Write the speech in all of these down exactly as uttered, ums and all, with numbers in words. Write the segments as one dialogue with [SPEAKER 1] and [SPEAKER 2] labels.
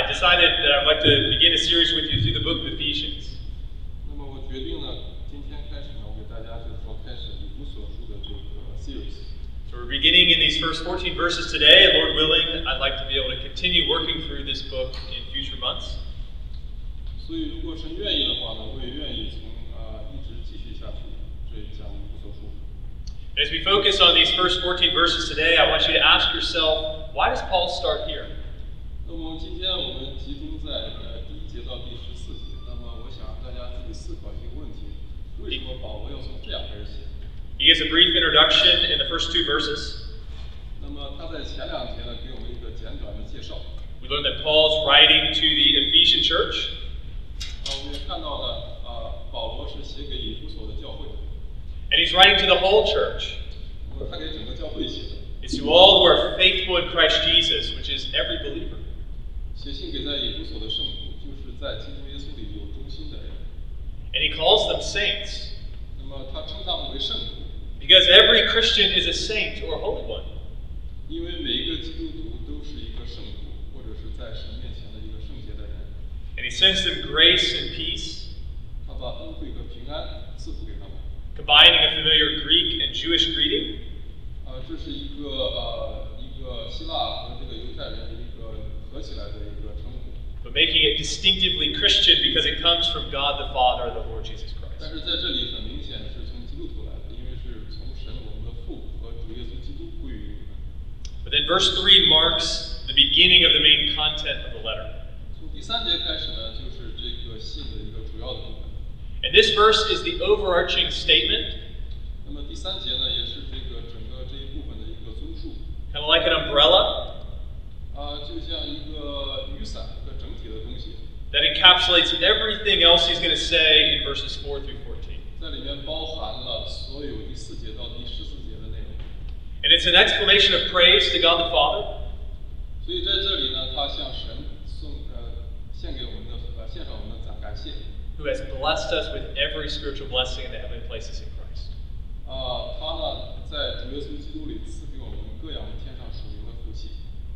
[SPEAKER 1] I decided that I'd like to begin a series with you through the book of Ephesians.
[SPEAKER 2] 那么我决定呢，今天开始呢，我给大家就是说开始以弗所书的这个 series。
[SPEAKER 1] So we're beginning in these first fourteen verses today, and Lord willing, I'd like to be able to continue working through this book in future months.
[SPEAKER 2] 所以如果神愿意的话呢，我也愿意从啊、呃、一直继续下去这一讲以弗所书。
[SPEAKER 1] As we focus on these first fourteen verses today, I want you to ask yourself, why does Paul start here?
[SPEAKER 2] 那么今天我们集中在呃第一节到第十四节。那么我想大家自己思考一个问题：为什么保罗要从这样开始写？
[SPEAKER 1] He gives a brief introduction in the first two verses.
[SPEAKER 2] 那么他在前两节呢，给我们一个简短的介绍。
[SPEAKER 1] We learn that Paul's writing to the Ephesian church.
[SPEAKER 2] 啊，我们也看到了啊，保罗是写给以弗所的教会的。
[SPEAKER 1] And he's writing to the whole church.
[SPEAKER 2] 那么他给整个教会写的。
[SPEAKER 1] It's to all who are faithful in Christ Jesus, which is every believer.
[SPEAKER 2] 写信给在以弗所的圣徒，就是在基督耶稣里有忠心的人。
[SPEAKER 1] And he calls them saints.
[SPEAKER 2] 那么他称他们为圣徒，
[SPEAKER 1] Because every Christian is a saint or a holy one.
[SPEAKER 2] 因为每一个基督徒都是一个圣徒，或者是在神面前的一个圣洁的人。
[SPEAKER 1] And he sends them grace and peace,
[SPEAKER 2] 他把恩惠和平安赐福给他们。
[SPEAKER 1] combining a familiar Greek and Jewish greeting.
[SPEAKER 2] 啊，这是一个呃一个希腊和这个犹太人的一个合起来的一个称呼。
[SPEAKER 1] But making it distinctively Christian because it comes from God the Father and the Lord Jesus
[SPEAKER 2] 但
[SPEAKER 1] Christ.
[SPEAKER 2] 是在这里很明显是从基督徒来的，因为是从神我们的父和主耶稣基督归于我们。
[SPEAKER 1] But then verse three marks the beginning of the main content of the letter.
[SPEAKER 2] 从第三节开始呢，就是这个信的一个主要的部分。
[SPEAKER 1] And this verse is the overarching statement,
[SPEAKER 2] 那么第三节呢，也是这个整个这一部分的一个综述。
[SPEAKER 1] kind of like an umbrella
[SPEAKER 2] 啊，就像一个雨伞，一个整体的东西，
[SPEAKER 1] that encapsulates everything else he's going to say in verses four through fourteen.
[SPEAKER 2] 在里面包含了所有第四节到第十四节的内容。
[SPEAKER 1] And it's an exclamation of praise to God the Father,
[SPEAKER 2] 所以在这里呢，他向神送呃献给我们的呃献上我们的感感谢。
[SPEAKER 1] who has blessed us with every spiritual blessing in the heavenly places in Christ.
[SPEAKER 2] 啊，他呢在主耶稣基督里赐给我们各样天上属灵的福气。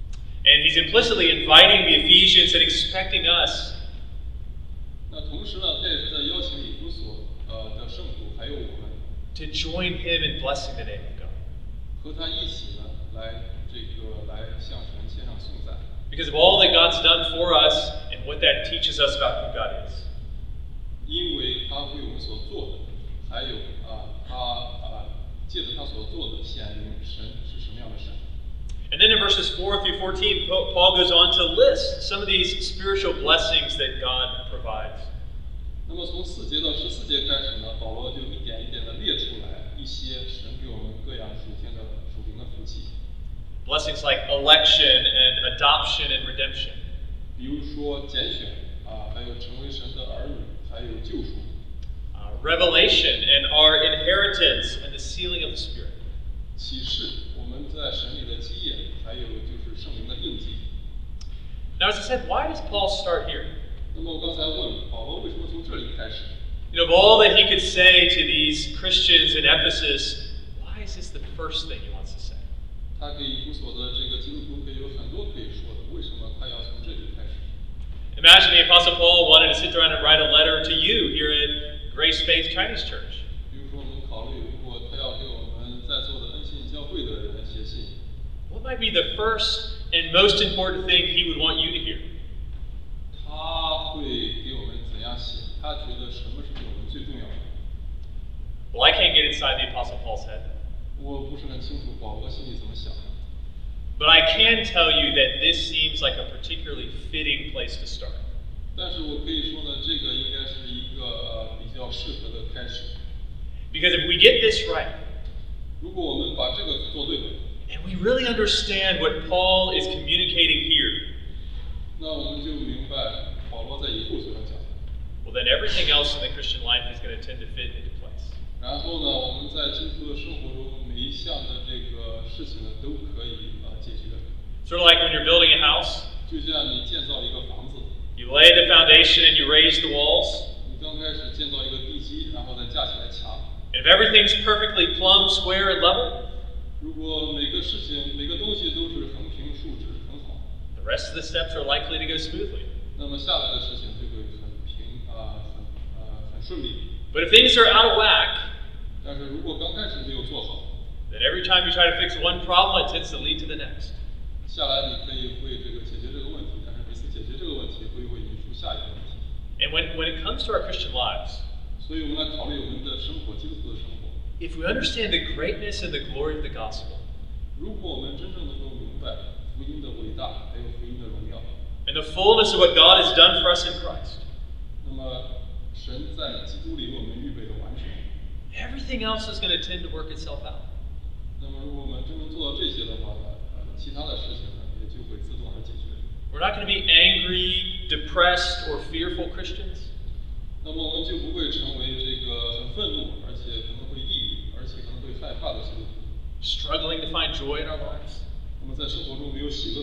[SPEAKER 1] And he's implicitly inviting the Ephesians and expecting us
[SPEAKER 2] 那同时呢，他也是在邀请以弗所呃的圣徒还有我们
[SPEAKER 1] to join him in blessing the name of God.
[SPEAKER 2] 和他一起呢来这个来向神献上颂赞。
[SPEAKER 1] Because of all that God's done for us and what that teaches us about who God is.
[SPEAKER 2] 因为他为我们所做的，还有啊，他啊，借着他所做的显明神是什么样的神。
[SPEAKER 1] And then in verses four through fourteen, Paul goes on to list some of these spiritual blessings that God provides.
[SPEAKER 2] 那么从四节到十四节开始呢，保罗就一点一点的列出来一些神给我们各样属天的属灵的福气。
[SPEAKER 1] Blessings like election and adoption and redemption.
[SPEAKER 2] 比如说拣选啊，还有成为神的儿女，还有救赎。
[SPEAKER 1] Uh, revelation and our inheritance and the sealing of the Spirit.
[SPEAKER 2] 启示，我们在神里的基业，还有就是圣灵的印记。
[SPEAKER 1] Now, as I said, why does Paul start here?
[SPEAKER 2] 那么我刚才问保罗为什么从这里开始？
[SPEAKER 1] You know, of all that he could say to these Christians in Ephesus, why is this the first thing he wants to say?
[SPEAKER 2] 他给以弗所的这个基督徒可以有很多可以说的，为什么他要从这里开始？
[SPEAKER 1] Imagine the Apostle Paul wanted to sit around and write a letter to you here at Grace Faith Chinese Church.
[SPEAKER 2] 比如说，我们考虑，如果他要给我们在座的恩信教会的人写信，
[SPEAKER 1] What might be the first and most important thing he would want you to hear?
[SPEAKER 2] 他会给我们怎样写？他觉得什么是对我们最重要的？
[SPEAKER 1] Well, I can't get inside the Apostle Paul's head.
[SPEAKER 2] 我不是很清楚保罗心里怎么想的，
[SPEAKER 1] But I can tell you that this seems like a particularly fitting place to start.
[SPEAKER 2] 但是我可以说呢，这个应该是一个呃比较适合的开始。
[SPEAKER 1] Because if we get this right,
[SPEAKER 2] 如果我们把这个做对了，
[SPEAKER 1] and we really understand what Paul is communicating here,
[SPEAKER 2] 那我们就明白保罗在以弗所上讲的。
[SPEAKER 1] well, then everything else in the Christian life is going to tend to fit into place.
[SPEAKER 2] 然后呢，我们在基督的生活中每一项的这个事情呢，都可以啊解决。
[SPEAKER 1] Sort of like when you're building a house,
[SPEAKER 2] 就像你建造一个房子，
[SPEAKER 1] you lay the foundation and you raise the walls.
[SPEAKER 2] 你刚开始建造一个地基，然后再架起来墙。
[SPEAKER 1] And if everything's perfectly plumb, square, and level,
[SPEAKER 2] 如果每个事情、每个东西都是横平竖直很好，
[SPEAKER 1] the rest of the steps are likely to go smoothly.
[SPEAKER 2] 那么下来的事情就会很平啊、很呃很顺利。
[SPEAKER 1] But if things are out of whack,
[SPEAKER 2] 但是如果刚开始没有做好，
[SPEAKER 1] then every time you try to fix one problem, it tends to lead to the next.
[SPEAKER 2] 下来你可以为这个解决这个问题，但是每次解决这个问题会为引出下一个问题。
[SPEAKER 1] And when, when it comes to our Christian lives,
[SPEAKER 2] 所以我们来考虑我们的生活，基督徒的生活。
[SPEAKER 1] if we understand the greatness and the glory of the gospel,
[SPEAKER 2] 如果我们真正能够明白福音的伟大，还有福音的荣耀，
[SPEAKER 1] and the fullness of what God has done for us in Christ,
[SPEAKER 2] 那么神在基督里为我们预备的完全，
[SPEAKER 1] everything else is going to tend to work itself out.
[SPEAKER 2] 那么如果我们真正做到这些的话呢，呃，其他的事情呢也就会自动而解决。
[SPEAKER 1] We're not going to be angry, depressed, or fearful Christians.
[SPEAKER 2] 那么我们就不会成为这个很愤怒，而且可能会抑郁，而且可能会害怕的基督徒。
[SPEAKER 1] Struggling to find joy in our lives.
[SPEAKER 2] 那么在生活中没有喜乐，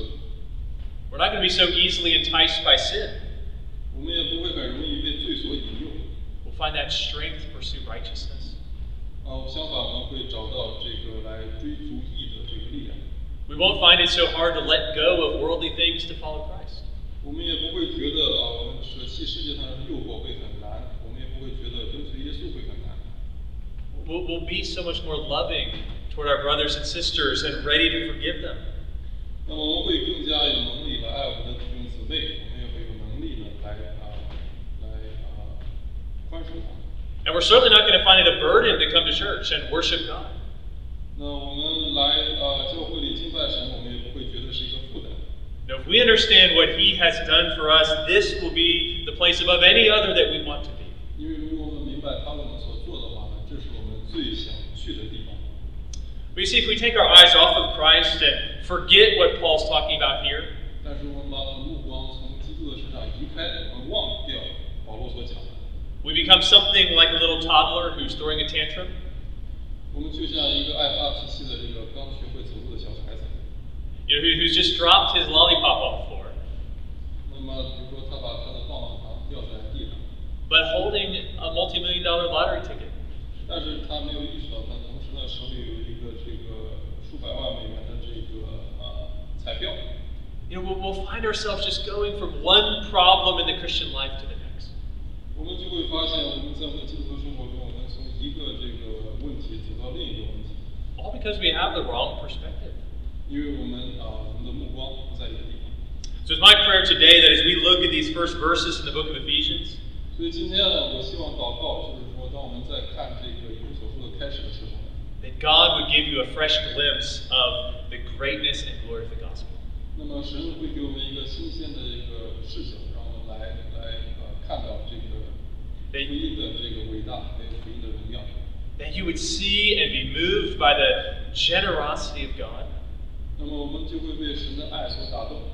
[SPEAKER 1] We're not going to be so easily enticed by sin.
[SPEAKER 2] 我们也不会很容易被罪所引诱。
[SPEAKER 1] We'll find that strength to pursue righteousness.
[SPEAKER 2] 啊，相反，我们会找到这个来追逐义的这个力量。
[SPEAKER 1] We won't find it so hard to let go of worldly things to follow Christ.
[SPEAKER 2] 我们也不会觉得啊，我们舍弃世界上的诱惑会很难，我们也不会觉得跟随耶稣会很难。
[SPEAKER 1] We'll, we'll be so much more loving toward our brothers and sisters and ready to forgive them.
[SPEAKER 2] 那么我们会更加有能力来爱我们的弟兄姊妹，我们也会有能力呢来啊来啊宽恕他们。
[SPEAKER 1] And we're certainly not going to find it a burden to come to church and worship God.
[SPEAKER 2] 那我们来啊教会里敬拜神，我们也不会觉得是一个负担。
[SPEAKER 1] Now, if we understand what He has done for us, this will be the place above any other that we want to be.
[SPEAKER 2] 因为如果我们明白他为我们所做的话呢，这是我们最想去的地方。
[SPEAKER 1] But you see, if we take our eyes off of Christ and forget what Paul's talking about here,
[SPEAKER 2] 但是我们把我们目光从基督的身上移开，我们忘掉保罗所讲的，
[SPEAKER 1] we become something like a little toddler who's throwing a tantrum.
[SPEAKER 2] 我们就像一个爱发脾气的这个刚学会走路的小孩子。
[SPEAKER 1] You know, who, who's just dropped his lollipop on the floor,
[SPEAKER 2] 那么，比如说他把他的棒棒糖掉在地上，
[SPEAKER 1] but holding a multi-million dollar lottery ticket.
[SPEAKER 2] 但是他没有意识到，他同时呢手里有一个这个数百万美元的这个呃彩票。
[SPEAKER 1] You know, we'll, we'll find ourselves just going from one problem in the Christian life to the next.
[SPEAKER 2] 我们就会发现，我们在我们的基督徒生活中，我们从一个这个问题走到另一个问题，
[SPEAKER 1] All because we have the wrong perspective.
[SPEAKER 2] 因为我们啊、我们的目光不在一个地方。
[SPEAKER 1] So it's my prayer today that as we look at these first verses in the book of Ephesians,
[SPEAKER 2] 所以今天呢，我希望祷告，就是说，当我们在看这个以弗所书的开始的时候呢，
[SPEAKER 1] that God would give you a fresh glimpse of the greatness and glory of the gospel.
[SPEAKER 2] 那么神会给我们一个新鲜的一个视角，让我们来来呃看到这个福音的这个伟大，还有福音的荣耀。
[SPEAKER 1] That you would see and be moved by the generosity of God,
[SPEAKER 2] 那么我们就会被神的爱所打动，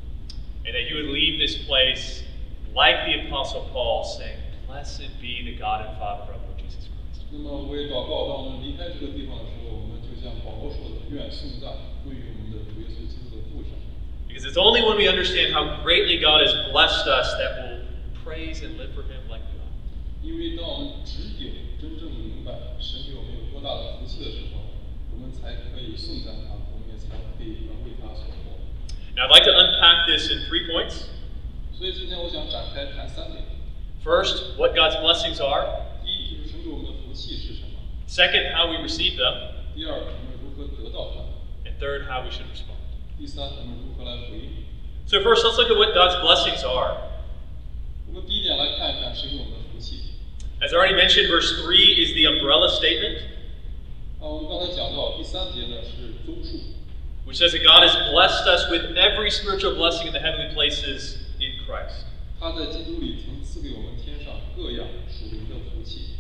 [SPEAKER 1] and that you would leave this place like the Apostle Paul saying, "Blessed be the God and Father of our Lord Jesus Christ."
[SPEAKER 2] 那么我也祷告，当我们离开这个地方的时候，我们就像保罗说的，愿颂赞归于我们的主耶稣基督的父上。
[SPEAKER 1] Because it's only when we understand how greatly God has blessed us that we'll praise and live for Him like we ought.
[SPEAKER 2] 因为当我们只有真正明白神给我们有多大的福气的时候，我们才可以颂赞他，我们也才可以为他所活。
[SPEAKER 1] Now, I'd like to unpack this in three points.
[SPEAKER 2] 所以今天我想展开谈三点。
[SPEAKER 1] First, what God's blessings are.
[SPEAKER 2] 第一就是神给我们的福气是什么？
[SPEAKER 1] Second, how we receive them.
[SPEAKER 2] 第二，我们如何得到它？
[SPEAKER 1] And third, how we should respond.
[SPEAKER 2] 第三，我们如何来回应？
[SPEAKER 1] So first, let's look at what God's blessings are.
[SPEAKER 2] 我们第一点来看一看神给我们的福气。
[SPEAKER 1] As I already mentioned, verse three is the umbrella statement,
[SPEAKER 2] 啊，我们刚才讲到第三节呢是综述，
[SPEAKER 1] which says that God has blessed us with every spiritual blessing in the heavenly places in Christ.
[SPEAKER 2] 他在基督里曾赐给我们天上各样属灵的福气。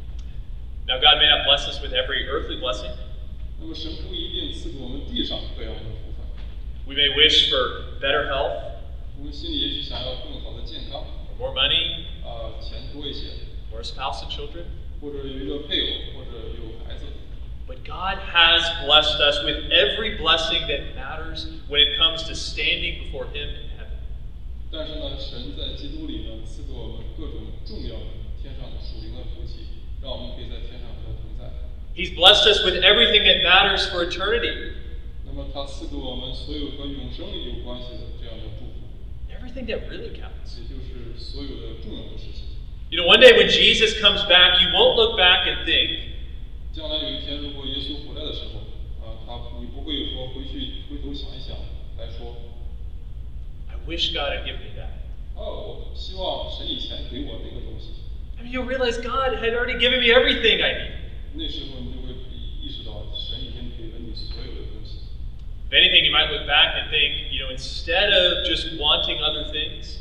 [SPEAKER 1] Now, God may not bless us with every earthly blessing.
[SPEAKER 2] 那么神不一定赐给我们地上各样的福分，
[SPEAKER 1] We may wish for better health,
[SPEAKER 2] 我们心里也许想要更好的健康，
[SPEAKER 1] or more money,
[SPEAKER 2] 啊、钱多一些，
[SPEAKER 1] or a spouse and children.
[SPEAKER 2] 或者有一个配偶，或者有孩子。
[SPEAKER 1] But God has blessed us with every blessing that matters when it comes to standing before Him in heaven.
[SPEAKER 2] 但是呢，神在基督里呢赐给我们各种重要的天上的属灵的福气，让我们可以在天上和他同在。
[SPEAKER 1] He's blessed us with everything that matters for eternity.
[SPEAKER 2] 那么那么他赐给我们所有和永生有关系的这样的祝福，
[SPEAKER 1] everything that really counts.
[SPEAKER 2] 也就是所有的重要的事情。
[SPEAKER 1] You know, one day when Jesus comes back, you won't look back and think,
[SPEAKER 2] 将来有一天，如果耶稣回来的时候，啊，他你不会说回去回头想一想来说，
[SPEAKER 1] I wish God had given me that.
[SPEAKER 2] 哦，我希望神以前给我这个东西。
[SPEAKER 1] I mean, you'll realize God had already given me everything I need.
[SPEAKER 2] 那时候你就会意识到，神已经给了你所有的东西。
[SPEAKER 1] If anything, you might look back and think, you know, instead of just wanting other things,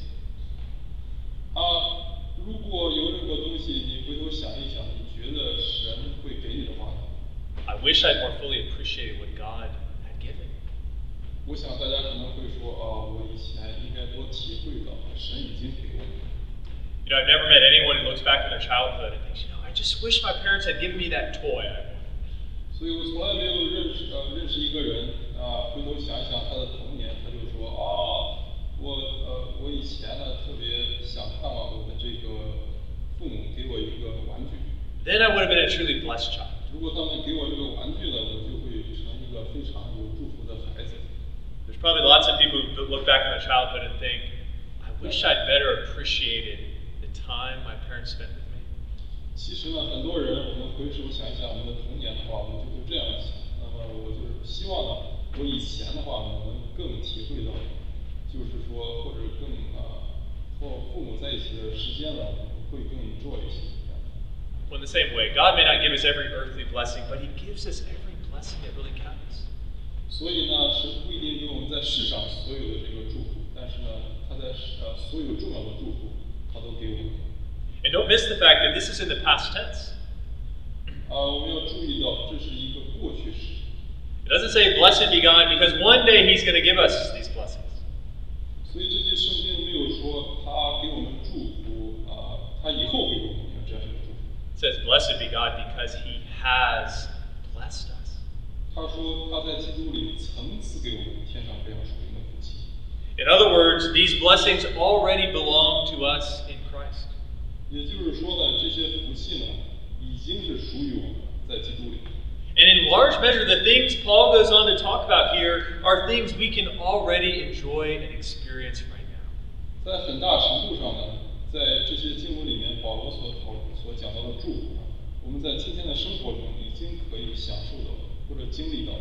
[SPEAKER 2] 啊，如果有任何东西，你回头想一想，你觉得神会给你的话，
[SPEAKER 1] I wish I'd more fully appreciated what God had given me.
[SPEAKER 2] 我想大家可能会说，啊，我以前应该多体会到神已经给我的。
[SPEAKER 1] You know, I've never met anyone who looks back on their childhood and thinks, you know, I just wish my parents had given me that toy I wanted.
[SPEAKER 2] 所以我从来没有认识呃认识一个人啊，回头想一想他的童年，他就说啊，我呃我以前呢特别想看望我的这个父母给我一个玩具。
[SPEAKER 1] Then I would have been a truly blessed child.
[SPEAKER 2] 如果他们给我这个玩具呢，我就会成一个非常有祝福的孩子。
[SPEAKER 1] There's probably lots of people who look back on their childhood and think, I wish I'd better appreciated the time my parents spent with me.
[SPEAKER 2] 其实呢，很多人我们回首想一想我们的童年的话，我们就会这样想。那么我就是希望呢，我以前的话呢，能更体会到，就是说或者更啊，和父母在一起的时间呢，会更多一些。
[SPEAKER 1] Well, in the same way, God may not give us every earthly blessing, but He gives us every blessing that really counts.
[SPEAKER 2] 所以呢，神不一定给我们在世上所有的这个祝福，但是呢，他在呃所有重要的祝福，他都给我们。
[SPEAKER 1] And don't miss the fact that this is in the past tense.
[SPEAKER 2] 啊，我们要注意到，这是一个过去式。
[SPEAKER 1] It doesn't say, blessed be God, because one day He's going to give us these blessings.
[SPEAKER 2] 所以这些圣经没有说他给我们祝福啊，他以后给我们有这样一个祝福。
[SPEAKER 1] It says, blessed be God, because He has blessed us.
[SPEAKER 2] 他说他在基督里曾赐给我们天上这样属灵的福气。
[SPEAKER 1] In other words, these blessings already belong to us in Christ.
[SPEAKER 2] 也就是说呢，这些福气呢，已经是属于我们在基督里。
[SPEAKER 1] And in large measure, the things Paul goes on to talk about here are things we can already enjoy and experience right now.
[SPEAKER 2] 在很大程度上呢，在这些经文里面，保罗所讨所讲到的祝福啊，我们在今天的生活中已经可以享受到了，或者经历到了。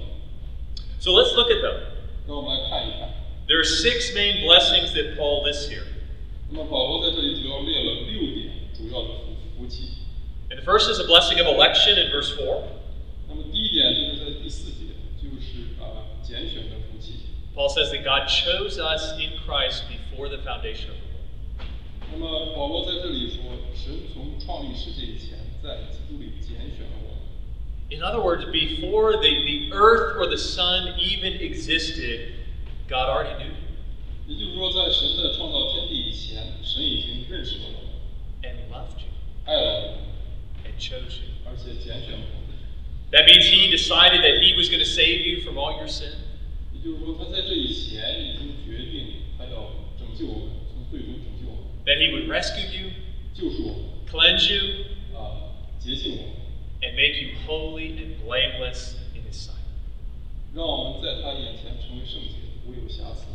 [SPEAKER 1] So let's look at them.
[SPEAKER 2] 让我们来看一看。
[SPEAKER 1] There are six main blessings that Paul lists here.
[SPEAKER 2] 那么保罗在这里主要列了六点主要的福福气。
[SPEAKER 1] And the first is a blessing of election in verse four.
[SPEAKER 2] 那么第一点就是在第四节，就是啊拣选的福气。
[SPEAKER 1] Paul says that God chose us in Christ before the foundation of the world.
[SPEAKER 2] 那么保罗在这里说，神从创立世界以前，在基督里拣选了我们。
[SPEAKER 1] In other words, before the, the earth or the sun even existed, God already knew you
[SPEAKER 2] 也就是说，在神在创造天地以前，神已经认识了我们，
[SPEAKER 1] and loved you
[SPEAKER 2] 爱了我们，
[SPEAKER 1] and chose you.
[SPEAKER 2] 而且拣选了我们。
[SPEAKER 1] That means He decided that He was going to save you from all your sin.
[SPEAKER 2] 也就是说，他在这以前已经决定，他要拯救我们，从罪中拯救我们，
[SPEAKER 1] That He would rescue you,
[SPEAKER 2] 救赎我们，
[SPEAKER 1] cleanse you,
[SPEAKER 2] 啊，洁净我们，
[SPEAKER 1] and make you holy and blameless in His sight.
[SPEAKER 2] 让我们在他眼前成为圣洁，无有瑕疵。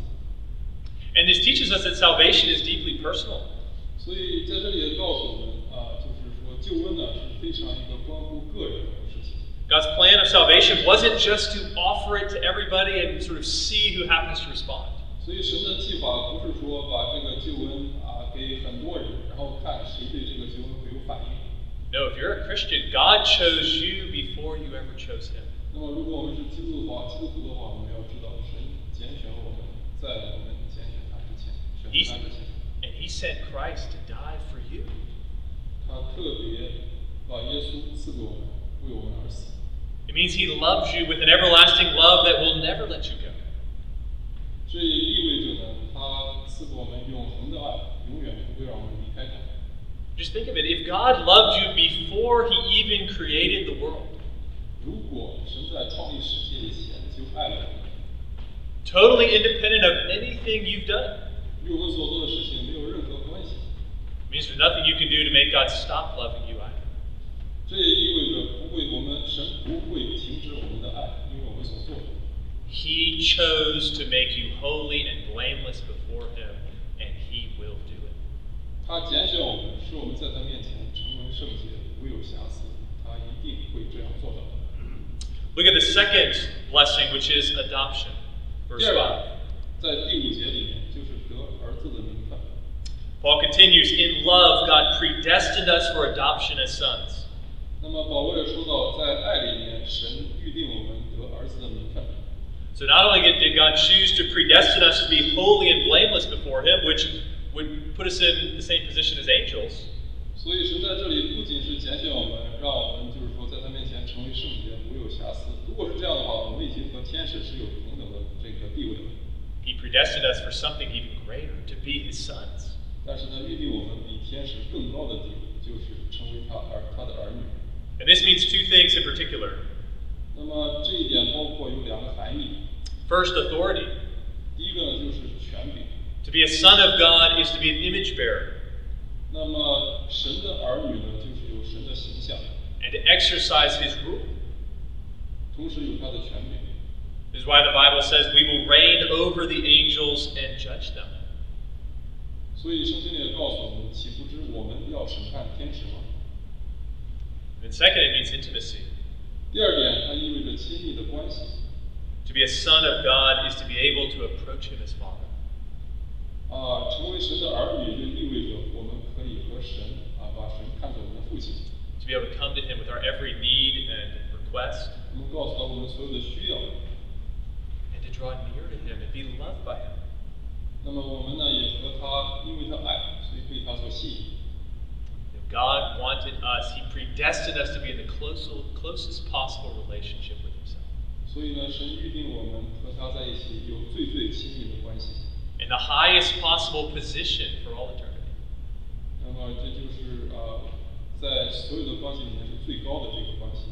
[SPEAKER 1] And this teaches us that salvation is deeply personal.
[SPEAKER 2] 所以在这里也告诉我们啊，就是说救恩呢是非常一个关乎个人的事情。
[SPEAKER 1] God's plan of salvation wasn't just to offer it to everybody and sort of see who happens to respond.
[SPEAKER 2] 所以神的计划不是说把这个救恩啊给很多人，然后看谁对这个救恩会有反应。
[SPEAKER 1] No, if you're a Christian, God chose you before you ever chose Him.
[SPEAKER 2] 那么如果我们是基督的话，基督徒的话，我们要知道神拣选了我们，在我们拣选他之前，选
[SPEAKER 1] He's,
[SPEAKER 2] 他之前，
[SPEAKER 1] and He sent Christ to die for you.
[SPEAKER 2] 他特别把耶稣赐给我们，为我们而死。
[SPEAKER 1] It means He loves you with an everlasting love that will never let you go.
[SPEAKER 2] 这也意味着呢，他赐给我们永恒的爱，永远不会让我们离开他。
[SPEAKER 1] Just think of it. If God loved you before He even created the world,
[SPEAKER 2] 如果神在创立世界以前就爱了我们，
[SPEAKER 1] totally independent of anything you've done,
[SPEAKER 2] 与我们所做的事情没有任何关系。
[SPEAKER 1] it means there's nothing you can do to make God stop loving you either.
[SPEAKER 2] 这也意味着不会，我们神不会停止我们的爱，因为我们所做的。
[SPEAKER 1] He chose to make you holy and blameless before him, and he will do it.
[SPEAKER 2] 他拣选我们，使我们在他面前成为圣洁，无有瑕疵。他一定会这样做到。
[SPEAKER 1] Look at the second blessing, which is adoption. Verse
[SPEAKER 2] 第二
[SPEAKER 1] five.
[SPEAKER 2] 个，在第五节里面就是得儿子的名分。
[SPEAKER 1] Paul continues, in love, God predestined us for adoption as sons.
[SPEAKER 2] 那么保罗也说到，在爱里面，神预定我们得儿子的名分。
[SPEAKER 1] So not only did God choose to predestine us to be holy and blameless before him, which would put us in the same position as angels,
[SPEAKER 2] 所以神在这里不仅是拣选我们，让我们就是说在他面前成为圣洁，无有瑕疵。如果是这样的话，我们已经和天使是有同等的这个地位了。
[SPEAKER 1] he predestined us for something even greater, to be his sons.
[SPEAKER 2] 但是呢，预定我们比天使更高的地位，就是成为他儿他的儿女。
[SPEAKER 1] And this means two things in particular.
[SPEAKER 2] 那么这一点包括有两个含义。
[SPEAKER 1] First, authority.
[SPEAKER 2] 第一个呢，就是权柄。
[SPEAKER 1] To be a son of God is to be an image bearer,
[SPEAKER 2] 那么神的儿女呢，就是有神的形象，
[SPEAKER 1] and to exercise his rule.
[SPEAKER 2] 同时有他的权柄。
[SPEAKER 1] This is why the Bible says we will reign over the angels and judge them.
[SPEAKER 2] 所以圣经里也告诉我们，岂不知我们要审判天使吗？
[SPEAKER 1] And second, it means intimacy.
[SPEAKER 2] 第二点，它意味着亲密的关系。
[SPEAKER 1] To be a son of God is to be able to approach him as Father.
[SPEAKER 2] 啊，成为神的儿女就意味着我们可以和神啊，把神看作我们的父亲。
[SPEAKER 1] To be able to come to him with our every need and request,
[SPEAKER 2] 我们告诉他我们所有的需要。
[SPEAKER 1] and to draw near to him and be loved by him.
[SPEAKER 2] 那么我们呢，也和他，因为他爱，所以被他所吸引。
[SPEAKER 1] God wanted us, he predestined us to be in the close, closest possible relationship with himself.
[SPEAKER 2] 所以呢，神预定我们和他在一起有最最亲密的关系。
[SPEAKER 1] In the highest possible position for all eternity.
[SPEAKER 2] 那么这就是啊，在所有的关系里面是最高的这个关系。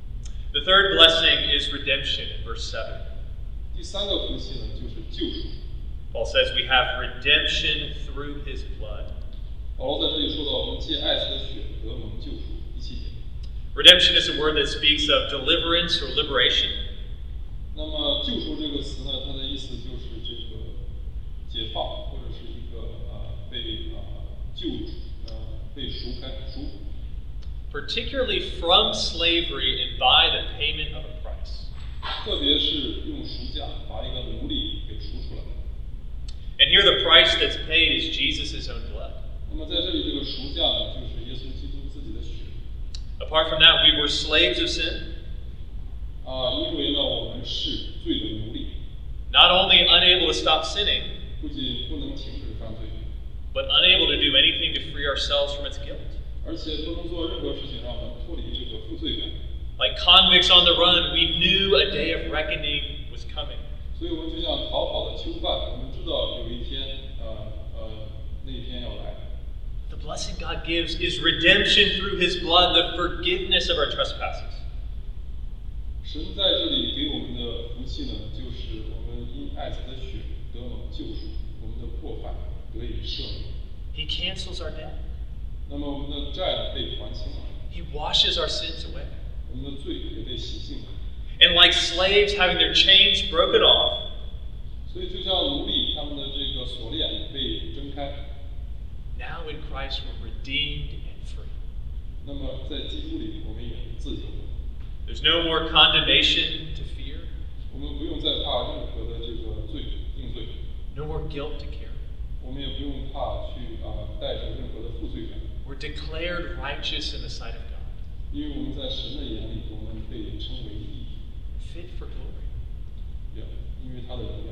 [SPEAKER 1] The third blessing is redemption in verse seven.
[SPEAKER 2] 第三个福气呢，就是救赎。
[SPEAKER 1] Paul says we have redemption through his blood.
[SPEAKER 2] 保罗在这里说到，我们借爱子的血得蒙救赎。第七节。
[SPEAKER 1] Redemption is a word that speaks of deliverance or liberation.
[SPEAKER 2] 那么救赎这个词呢，它的意思就是这个解放，或者是一个啊、呃、被啊、呃、救呃被赎开赎。
[SPEAKER 1] Particularly from slavery and by the payment of a price.
[SPEAKER 2] 特别是用赎价把一个奴隶给赎出来。
[SPEAKER 1] And here the price that's paid is Jesus' own blood.
[SPEAKER 2] 那么在这里，这个赎价呢，就是耶稣基督自己的血。
[SPEAKER 1] Apart from that, we were slaves of sin,
[SPEAKER 2] 啊，因为呢，我们是罪的奴隶，
[SPEAKER 1] not only unable to stop sinning,
[SPEAKER 2] 不仅不能停止犯罪，
[SPEAKER 1] but unable to do anything to free ourselves from its guilt.
[SPEAKER 2] 而且不能做任何事情让我们脱离这个负罪感。
[SPEAKER 1] Like convicts on the run, we knew a day of reckoning was coming.
[SPEAKER 2] 所以我们就像逃跑的囚犯，我们知道有一天，呃呃，那一天要来。
[SPEAKER 1] The blessing God gives is redemption through his blood, the forgiveness of our trespasses.
[SPEAKER 2] 神在这里给我们的福气呢，就是我们因爱子的血得蒙救赎，我们的过犯得以赦免。
[SPEAKER 1] He cancels our debt.
[SPEAKER 2] 那么我们的债被还清了，
[SPEAKER 1] He washes our sins away.
[SPEAKER 2] 我们的罪也被洗净了。
[SPEAKER 1] And like slaves having their chains broken off,
[SPEAKER 2] 所以就像奴隶他们的这个锁链被挣开，
[SPEAKER 1] now in Christ we're redeemed and free.
[SPEAKER 2] 那么在基督里我们也自由了。
[SPEAKER 1] There's no more condemnation to fear,
[SPEAKER 2] 我们不用再怕任何的这个罪定罪，
[SPEAKER 1] no more guilt to carry.
[SPEAKER 2] 我们也不用怕去啊、带着任何的负罪感，
[SPEAKER 1] We're declared righteous in the sight of God,
[SPEAKER 2] 因为我们在神的眼里，我们被称为义，
[SPEAKER 1] fit for glory.
[SPEAKER 2] 对，因为他的荣耀。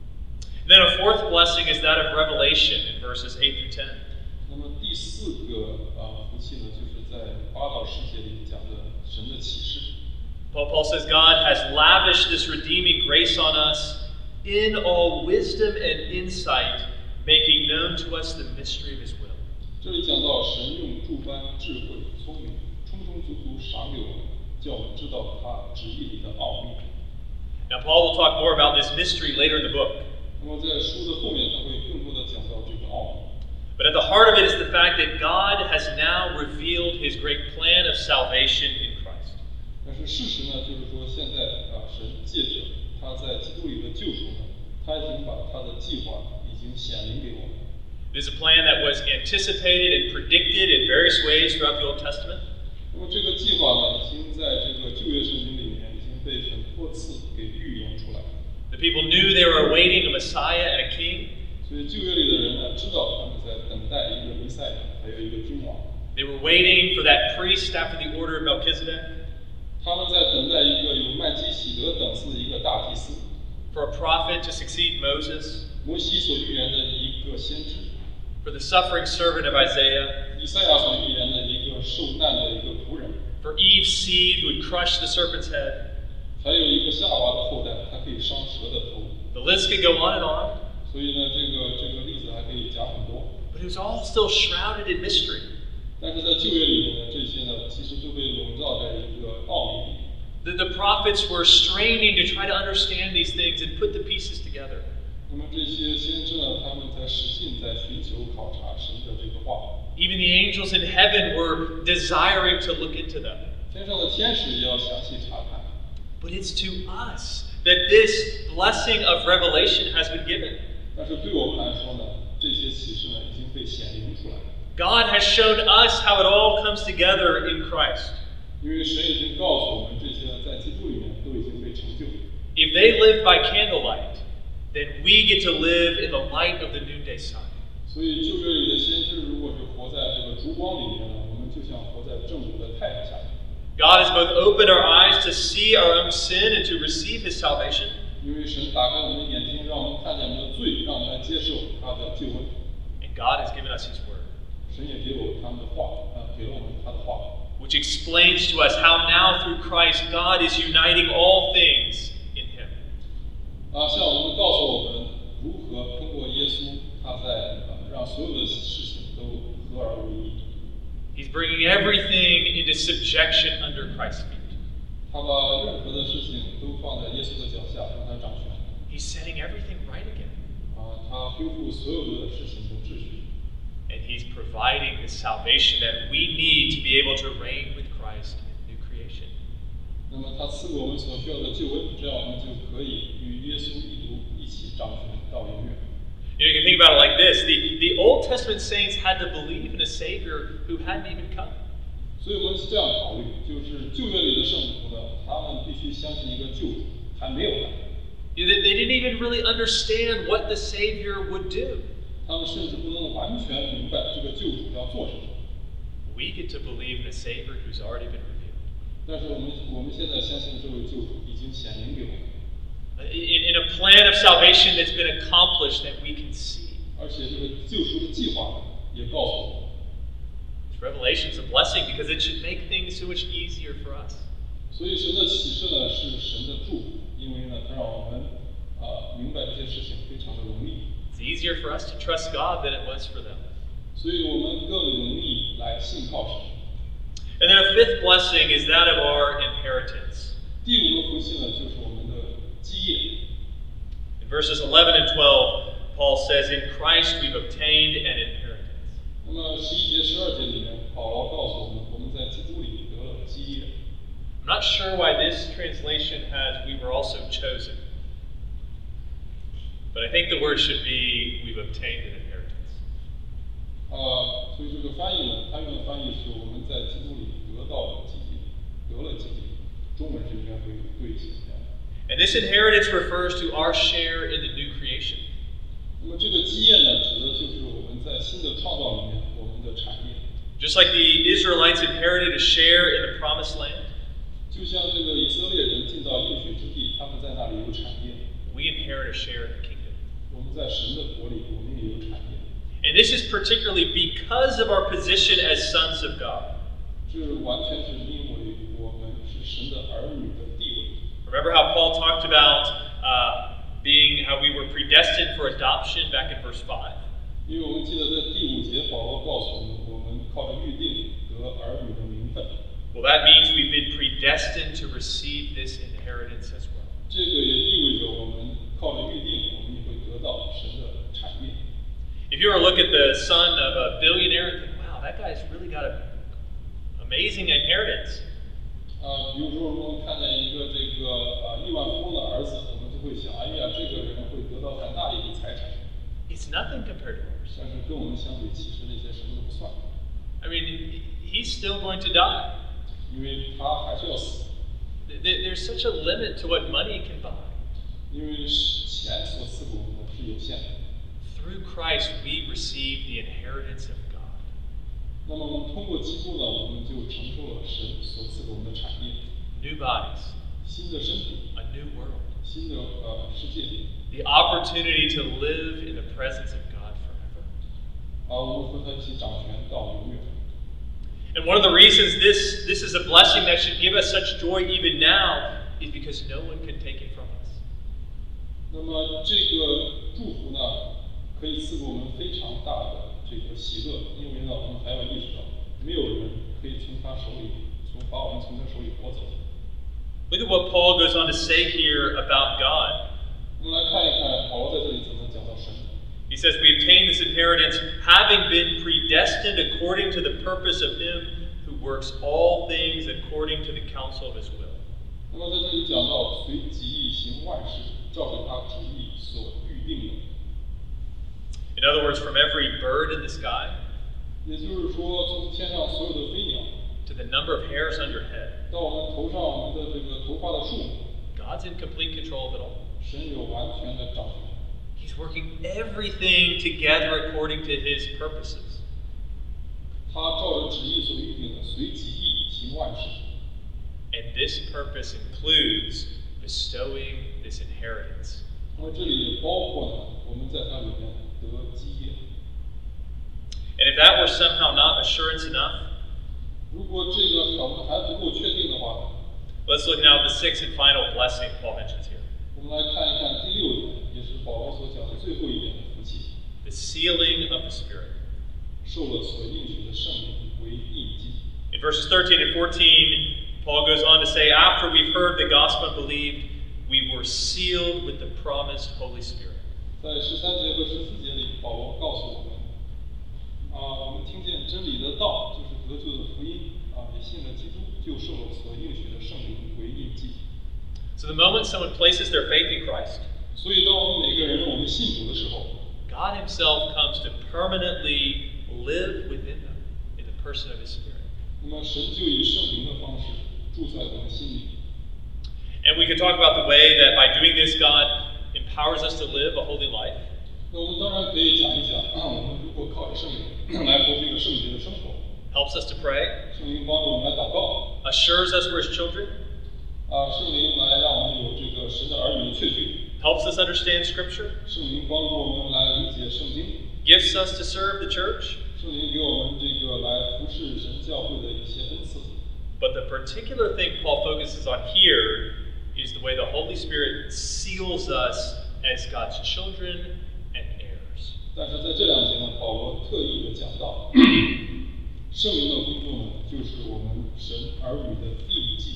[SPEAKER 1] Then a fourth blessing is that of revelation in verses eight through ten.
[SPEAKER 2] 那么第四个啊、福气呢，就是在八到十节里讲的神的启示。
[SPEAKER 1] Paul, Paul says God has lavished this redeeming grace on us in all wisdom and insight, making known to us the mystery of his will.
[SPEAKER 2] 这里讲到神用诸般智慧、聪明，充充足足赏给我们，叫我们知道他旨意里的奥秘。
[SPEAKER 1] Now, Paul will talk more about this mystery later in the book.
[SPEAKER 2] 那么在书的后面，他会更多的讲到这个奥秘。
[SPEAKER 1] But at the heart of it is the fact that God has now revealed his great plan of salvation in Christ.
[SPEAKER 2] 但是事实呢，就是说现在啊，神借着他他在基督里的救赎呢，他已经把他的计划已经显明给我们。
[SPEAKER 1] It is a plan that was anticipated and predicted in various ways throughout the Old Testament.
[SPEAKER 2] 那么这个计划呢，已经在这个旧约圣经里面已经被很多次给预言出来。
[SPEAKER 1] The people knew they were awaiting a Messiah and a king.
[SPEAKER 2] 所以旧约里的人呢，知道他们在等待一个弥赛亚，还有一个君王。
[SPEAKER 1] They were waiting for that priest after the order of Melchizedek.
[SPEAKER 2] 他们在等待一个有麦基洗德等次的一个大祭司。
[SPEAKER 1] For a prophet to succeed Moses.
[SPEAKER 2] 摩西所预言的一个先知。
[SPEAKER 1] For the suffering servant of Isaiah.
[SPEAKER 2] 以赛亚所预言的一个受难的一个仆人。
[SPEAKER 1] For Eve's seed who would crush the serpent's head.
[SPEAKER 2] 还有一个夏娃的后代，他可以伤蛇的头。
[SPEAKER 1] The list could go on and on.
[SPEAKER 2] 所以呢，这个这个例子还可以讲很多。
[SPEAKER 1] But it was all still shrouded in mystery.
[SPEAKER 2] 但是在旧约里面呢，这些呢，其实就被笼罩在一个奥秘里。
[SPEAKER 1] The, the prophets were straining to try to understand these things and put the pieces together.
[SPEAKER 2] 那么这些先知呢，他们在使劲在寻求考察神的这个话。
[SPEAKER 1] Even the angels in heaven were desiring to look into them.
[SPEAKER 2] 天上的天使也要详细查看。
[SPEAKER 1] But it's to us that this blessing of revelation has been given.
[SPEAKER 2] 但是对我们来说呢，这些启示呢已经被显明出来了。
[SPEAKER 1] God has shown us how it all comes together in Christ.
[SPEAKER 2] 因为神已经告诉我们，这些在基督里面都已经被成就。
[SPEAKER 1] If they live by candlelight, then we get to live in the light of the noonday sun.
[SPEAKER 2] 所以旧约里的先知，如果是活在这个烛光里面呢，我们就像活在正午的太阳下面。
[SPEAKER 1] God has both opened our eyes to see our own sin and to receive His salvation.
[SPEAKER 2] 因为神打开我们的眼睛，让我们看见我们的罪，让我们来接受他的救恩。
[SPEAKER 1] And God has given us His word.
[SPEAKER 2] 神也给我他们的话，啊，给了我们他的话。
[SPEAKER 1] Which explains to us how now through Christ God is uniting all things in Him.
[SPEAKER 2] 啊，向我们告诉我们如何通过耶稣，他在啊让所有的事情都合而为一。
[SPEAKER 1] He's bringing everything into subjection under Christ's feet.
[SPEAKER 2] 他把任何的事情都放在耶稣的脚下，让他掌权。
[SPEAKER 1] He's setting everything right again.
[SPEAKER 2] 啊，他恢复所有的事情的秩序。
[SPEAKER 1] And He's providing the salvation that we need to be able to reign with Christ in new creation.
[SPEAKER 2] 那么他赐给我们所需要的救恩，这样我们就可以与耶稣一同一起掌权到永远。
[SPEAKER 1] You know, you can think about it like this. The, the Old Testament saints had to believe in a Savior who hadn't even come.
[SPEAKER 2] 所以我们是这样考虑，就是旧约里的圣徒呢，他们必须相信一个救主还没有来。
[SPEAKER 1] You know, they, they didn't even really understand what the Savior would do.
[SPEAKER 2] 他们甚至不能完全明白这个救主要做什么。
[SPEAKER 1] We get to believe in a Savior who's already been revealed.
[SPEAKER 2] 但是我们我们现在相信这位救主已经显明给我们。
[SPEAKER 1] In, in a plan of salvation that's been accomplished that we can see.
[SPEAKER 2] 而且这个救赎的计划也告诉我们。
[SPEAKER 1] This revelation is a blessing because it should make things so much easier for us.
[SPEAKER 2] 所以神的启示呢是神的祝福，因为呢它让我们啊、呃、明白这些事情非常的容易。
[SPEAKER 1] It's easier for us to trust God than it was for them.
[SPEAKER 2] 所以我们更容易来信靠神。
[SPEAKER 1] And then a fifth blessing is that of our inheritance.
[SPEAKER 2] 第五个福气呢就是我们的基业。
[SPEAKER 1] In verses eleven and twelve, Paul says, "In Christ we've obtained an inheritance."
[SPEAKER 2] 那么十一节、十二节里面，保罗告诉我们，我们在基督里得了基业。
[SPEAKER 1] I'm not sure why this translation has "we were also chosen," but I think the word should be "we've obtained an inheritance."
[SPEAKER 2] 啊，所以这个翻译呢，他用的翻译是我们在基督里得到了基业，得了基业。中文是应该会对一些。
[SPEAKER 1] And this inheritance refers to our share in the new creation.
[SPEAKER 2] 那么这个基业呢，指的就是我们在新的创造里面我们的产业。
[SPEAKER 1] Just like the Israelites inherited a share in the promised land,
[SPEAKER 2] 就像这个以色列人进到应许之地，他们在那里有产业。
[SPEAKER 1] we inherit a share in the kingdom.
[SPEAKER 2] 我们在神的国里，我们也有产业。
[SPEAKER 1] And this is particularly because of our position as sons of God.
[SPEAKER 2] 这完全是因为我们是神的儿女的地位。
[SPEAKER 1] Remember how Paul talked about uh, being how we were predestined for adoption back in verse five.
[SPEAKER 2] 因为我们记得在第五节，保罗告诉我们，我们靠着预定得儿女的名分。
[SPEAKER 1] Well, that means we've been predestined to receive this inheritance as well.
[SPEAKER 2] 这个也意味着我们靠着预定，我们也会得到神的产业。
[SPEAKER 1] If you ever look at the son of a billionaire and think, wow, that guy's really got an amazing inheritance.
[SPEAKER 2] 啊，比如说，如果我们看见一个这个啊亿万富翁的儿子，我们就就会想，哎呀，这个人会得到很大一笔财产，
[SPEAKER 1] It's nothing compared to ours.
[SPEAKER 2] 但是跟我们相比，其实那些什么都不算，
[SPEAKER 1] I mean, he's still going to die.
[SPEAKER 2] 因为他还是要死，
[SPEAKER 1] Th- th- There's such a limit to what money can buy.
[SPEAKER 2] 因为钱所赐给我们的是有限的。
[SPEAKER 1] Through Christ, we receive the inheritance of God.
[SPEAKER 2] 那么我们通过基督呢，我们就承受了神所赐给我们的产业，
[SPEAKER 1] New bodies,
[SPEAKER 2] 新的身体，
[SPEAKER 1] a new world,
[SPEAKER 2] 新的呃世界，
[SPEAKER 1] the opportunity to live in the presence of God forever.
[SPEAKER 2] 啊，我们和他一起掌权到永远。
[SPEAKER 1] And one of the reasons this, this is a blessing that should give us such joy even now is because no one can take it from us.
[SPEAKER 2] 那么这个祝福呢，可以赐给我们非常大的这个喜乐，因为呢，我们还要意识到，没有人可以从他手里，从把我们从他手里夺走。
[SPEAKER 1] Look at what Paul goes on to say here about God.
[SPEAKER 2] 我们来看一看保罗在这里怎么讲到神。
[SPEAKER 1] He says, we obtain this inheritance having been predestined according to the purpose of him who works all things according to the counsel of his will.
[SPEAKER 2] 那么在这里讲到随己意行万事，照着他旨意所预定的。
[SPEAKER 1] In other words, from every bird in the sky
[SPEAKER 2] 也就是说，从天上所有的飞鸟，
[SPEAKER 1] to the number of hairs on your head,
[SPEAKER 2] 到我们头上我们的这个头发的数目，
[SPEAKER 1] God's in complete control of it all.
[SPEAKER 2] 神有完全的掌权。
[SPEAKER 1] He's working everything together according to his purposes.
[SPEAKER 2] 他照着旨意所预定的，随己意行万事。
[SPEAKER 1] And this purpose includes bestowing this inheritance.
[SPEAKER 2] 那么这里也包括呢，我们在它里面得基业。
[SPEAKER 1] And if that were somehow not assurance enough,
[SPEAKER 2] 如果这个我们还不够确定的话呢，
[SPEAKER 1] let's look now at the sixth and final blessing Paul mentions here.
[SPEAKER 2] 我们来看一看第六点，也是保罗所讲的最后一点的福气，
[SPEAKER 1] The sealing of the Spirit.
[SPEAKER 2] 受了所应许的圣灵为印记。
[SPEAKER 1] In verses thirteen and fourteen, Paul goes on to say, after we've heard the gospel and believed, we were sealed with the promised Holy Spirit.
[SPEAKER 2] 在十三节和十四节里，保罗告诉我们，啊，我们听见真理的道，就是得救的福音，啊，也信了基督，就受了所应许的圣灵为印记。
[SPEAKER 1] So the moment someone places their faith in Christ,
[SPEAKER 2] 所以，当我们每个人我们信主的时候，
[SPEAKER 1] God himself comes to permanently live within them in the person of his Spirit.
[SPEAKER 2] 那么神就以圣灵的方式住在我们心里。
[SPEAKER 1] And we could talk about the way that by doing this, God empowers us to live a holy life.
[SPEAKER 2] 那我们当然可以讲一讲，我们如果靠着圣灵来过这个圣洁的生活，
[SPEAKER 1] Helps us to pray,
[SPEAKER 2] 圣灵帮助我们来祷告，
[SPEAKER 1] assures us we're his children,
[SPEAKER 2] 啊，圣灵来让我们有这个神的儿女的确据，
[SPEAKER 1] helps us understand Scripture,
[SPEAKER 2] 圣灵帮助我们来理解圣经，
[SPEAKER 1] gifts us to serve the church.
[SPEAKER 2] 圣灵给我们这个来服侍神教会的一些恩赐。
[SPEAKER 1] But the particular thing Paul focuses on here is the way the Holy Spirit seals us as God's children and heirs.
[SPEAKER 2] 但是在这两节呢，保罗特意的讲到，圣灵的工作呢，就是我们神儿女的印记。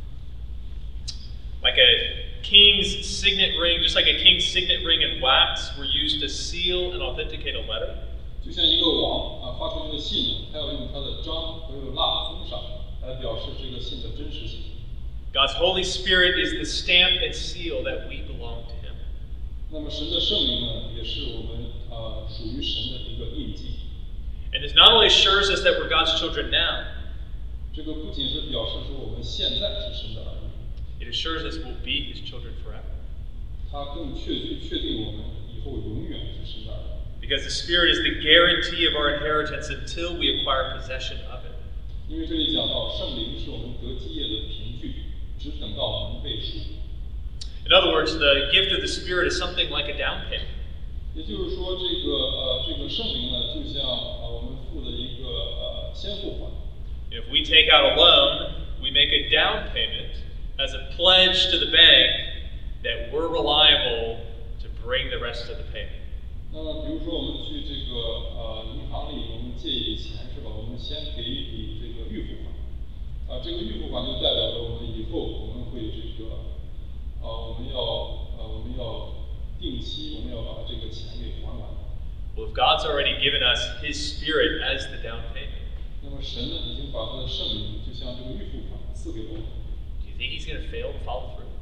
[SPEAKER 1] Like a king's signet ring, just like a king's signet ring and wax were used to seal and authenticate a letter.
[SPEAKER 2] 就像一个王啊，发出这个信呢，他要用他的章和有蜡封上来表示这个信的真实性。
[SPEAKER 1] God's Holy Spirit is the stamp and seal that we belong to him.
[SPEAKER 2] 那么神的圣灵呢，也是我们啊属于神的一个印记。
[SPEAKER 1] And this not only assures us that we're God's children now,
[SPEAKER 2] 这个不仅是表示说我们现在是神的儿女，
[SPEAKER 1] it assures us we'll be his children forever.
[SPEAKER 2] 它更确据确定我们以后永远是神的儿女。
[SPEAKER 1] Because the Spirit is the guarantee of our inheritance until we acquire possession of it.
[SPEAKER 2] 因为这里讲到圣灵是我们得基业的凭据，只等到我们被赎。
[SPEAKER 1] In other words, the gift of the Spirit is something like a down payment.
[SPEAKER 2] 也就是说，这个呃这个圣灵呢，就像啊、呃、我们付的一个呃先付款。
[SPEAKER 1] If we take out a loan, we make a down payment as a pledge to the bank that we're reliable to bring the rest of the payment.
[SPEAKER 2] 那么，比如说我们去这个呃银行里，我们借一笔钱是吧？我们先给一笔这个预付款，啊、这个预付款就代表着我们以后我们会这个，啊、我们要呃我们要定期，我们要把这个钱给还完。
[SPEAKER 1] Well, if God's already given us his Spirit as the down payment,
[SPEAKER 2] 那么神呢，已经把他的圣灵就像这个预付款赐给我们。
[SPEAKER 1] do you think he's going to fail to follow through?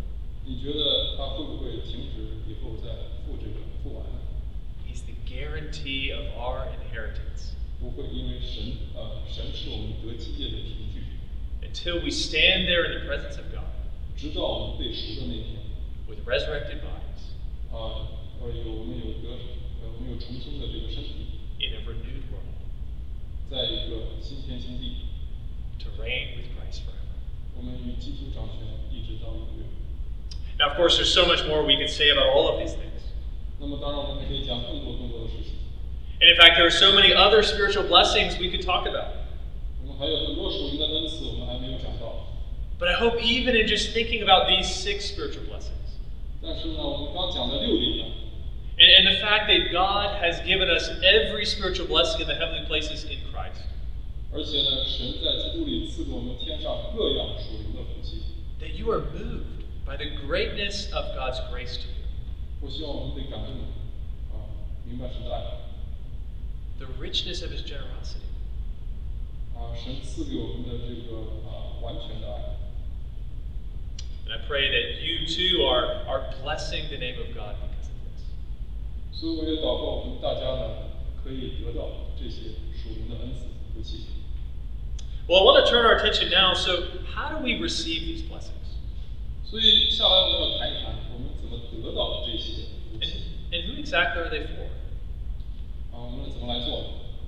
[SPEAKER 2] 你觉得他会不会停止以后再付这个付完呢？
[SPEAKER 1] He's the guarantee of our inheritance.
[SPEAKER 2] 不会，因为神呃神是我们得基业的凭据。
[SPEAKER 1] Until we stand there in the presence of God
[SPEAKER 2] 直到我们被赎的那天，
[SPEAKER 1] with resurrected bodies
[SPEAKER 2] 啊呃有我们有得呃我们有重生的这个身体，
[SPEAKER 1] in a renewed world
[SPEAKER 2] 在一个新天新地，
[SPEAKER 1] to reign with Christ forever.
[SPEAKER 2] 我们与基督掌权，一直到永远。
[SPEAKER 1] Now, of course, there's so much more we could say about all of these things.
[SPEAKER 2] 那么当然我们还可以讲更多更多的事情。
[SPEAKER 1] And in fact, there are so many other spiritual blessings we could talk about.
[SPEAKER 2] 我们还有很多属灵的恩赐，我们还没有讲到。
[SPEAKER 1] But I hope even in just thinking about these six spiritual blessings,
[SPEAKER 2] 但是呢，我们刚讲的六点呢，
[SPEAKER 1] and, and the fact that God has given us every spiritual blessing in the heavenly places in Christ,
[SPEAKER 2] 而且呢，神在基督里赐给我们天上各样属灵的福气。
[SPEAKER 1] that you are moved by the greatness of God's grace to you,
[SPEAKER 2] 我希望我们被感动，啊，明白神的爱，
[SPEAKER 1] the richness of His generosity.
[SPEAKER 2] 啊，神赐给我们的这个啊完全的爱。
[SPEAKER 1] And I pray that you too are, are blessing the name of God because of this.
[SPEAKER 2] 所以我也祷告我们大家呢，可以得到这些属灵的恩赐福气。
[SPEAKER 1] Well, I want to turn our attention now. So, how do we receive these blessings?
[SPEAKER 2] 所以下来我们要谈一谈，我们怎么得到这些福
[SPEAKER 1] And,
[SPEAKER 2] 气
[SPEAKER 1] and who exactly are they for?
[SPEAKER 2] 啊？我们怎么来做？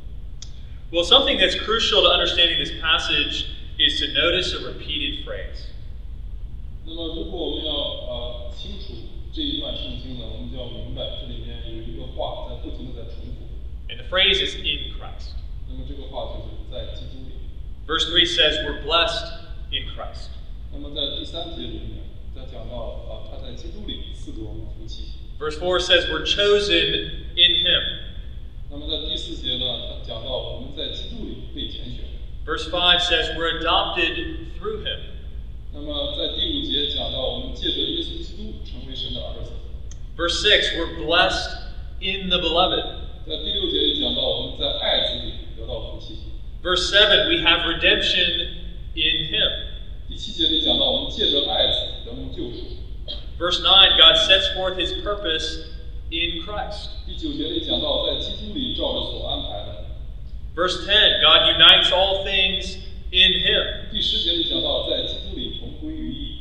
[SPEAKER 1] Well, something that's crucial to understanding this passage is to notice a repeated phrase.
[SPEAKER 2] 那么，如果我们要呃清楚这一段圣经呢，我们就要明白这里面有一个话在不停的在重复。
[SPEAKER 1] And the phrase is in Christ.
[SPEAKER 2] 那么这个话就是在基督里。
[SPEAKER 1] Verse three says, we're blessed in Christ.
[SPEAKER 2] 那么在第三节里面，在讲到啊，他在基督里赐给我们福气。
[SPEAKER 1] Verse four says, we're chosen in Him.
[SPEAKER 2] 那么在第四节呢，他讲到我们在基督里被拣选。
[SPEAKER 1] Verse five says, we're adopted through Him.
[SPEAKER 2] 那么在第五节讲到我们借着耶稣基督成为神的儿子。
[SPEAKER 1] Verse six, we're blessed in the beloved.
[SPEAKER 2] 在第六节里讲到我们在爱子里得到福气。
[SPEAKER 1] Verse seven, we have redemption in Him.
[SPEAKER 2] 第七节里讲到我们借着爱子得蒙救赎。
[SPEAKER 1] Verse nine, God sets forth His purpose in Christ.
[SPEAKER 2] 第九节里讲到在基督里照着所安排的。
[SPEAKER 1] Verse ten, God unites all things in Him.
[SPEAKER 2] 第十节里讲到在基督里同归于一。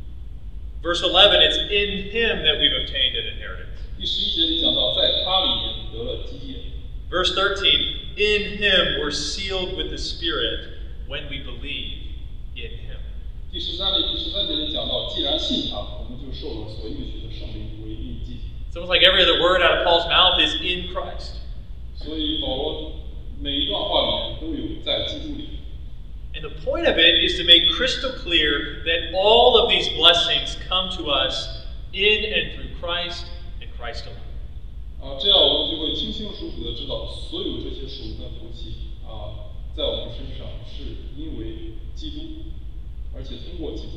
[SPEAKER 1] Verse eleven, it's in Him that we've obtained an inheritance.
[SPEAKER 2] 第十一节里讲到在他里面得了基业。
[SPEAKER 1] Verse thirteen, in Him we're sealed with the Spirit when we believe in Him.
[SPEAKER 2] 第十三里第十三节里讲到，既然信他，我们就受了所应许的圣灵为印记。
[SPEAKER 1] It's almost like every other word out of Paul's mouth is in Christ.
[SPEAKER 2] 所以保罗每一段话里面都有在基督里。
[SPEAKER 1] And the point of it is to make crystal clear that all of these blessings come to us in and through Christ and Christ alone.
[SPEAKER 2] 啊，这样我们就会清清楚楚的知道，所有这些属灵的福气啊，在我们身上是因为基督，而且通过基督。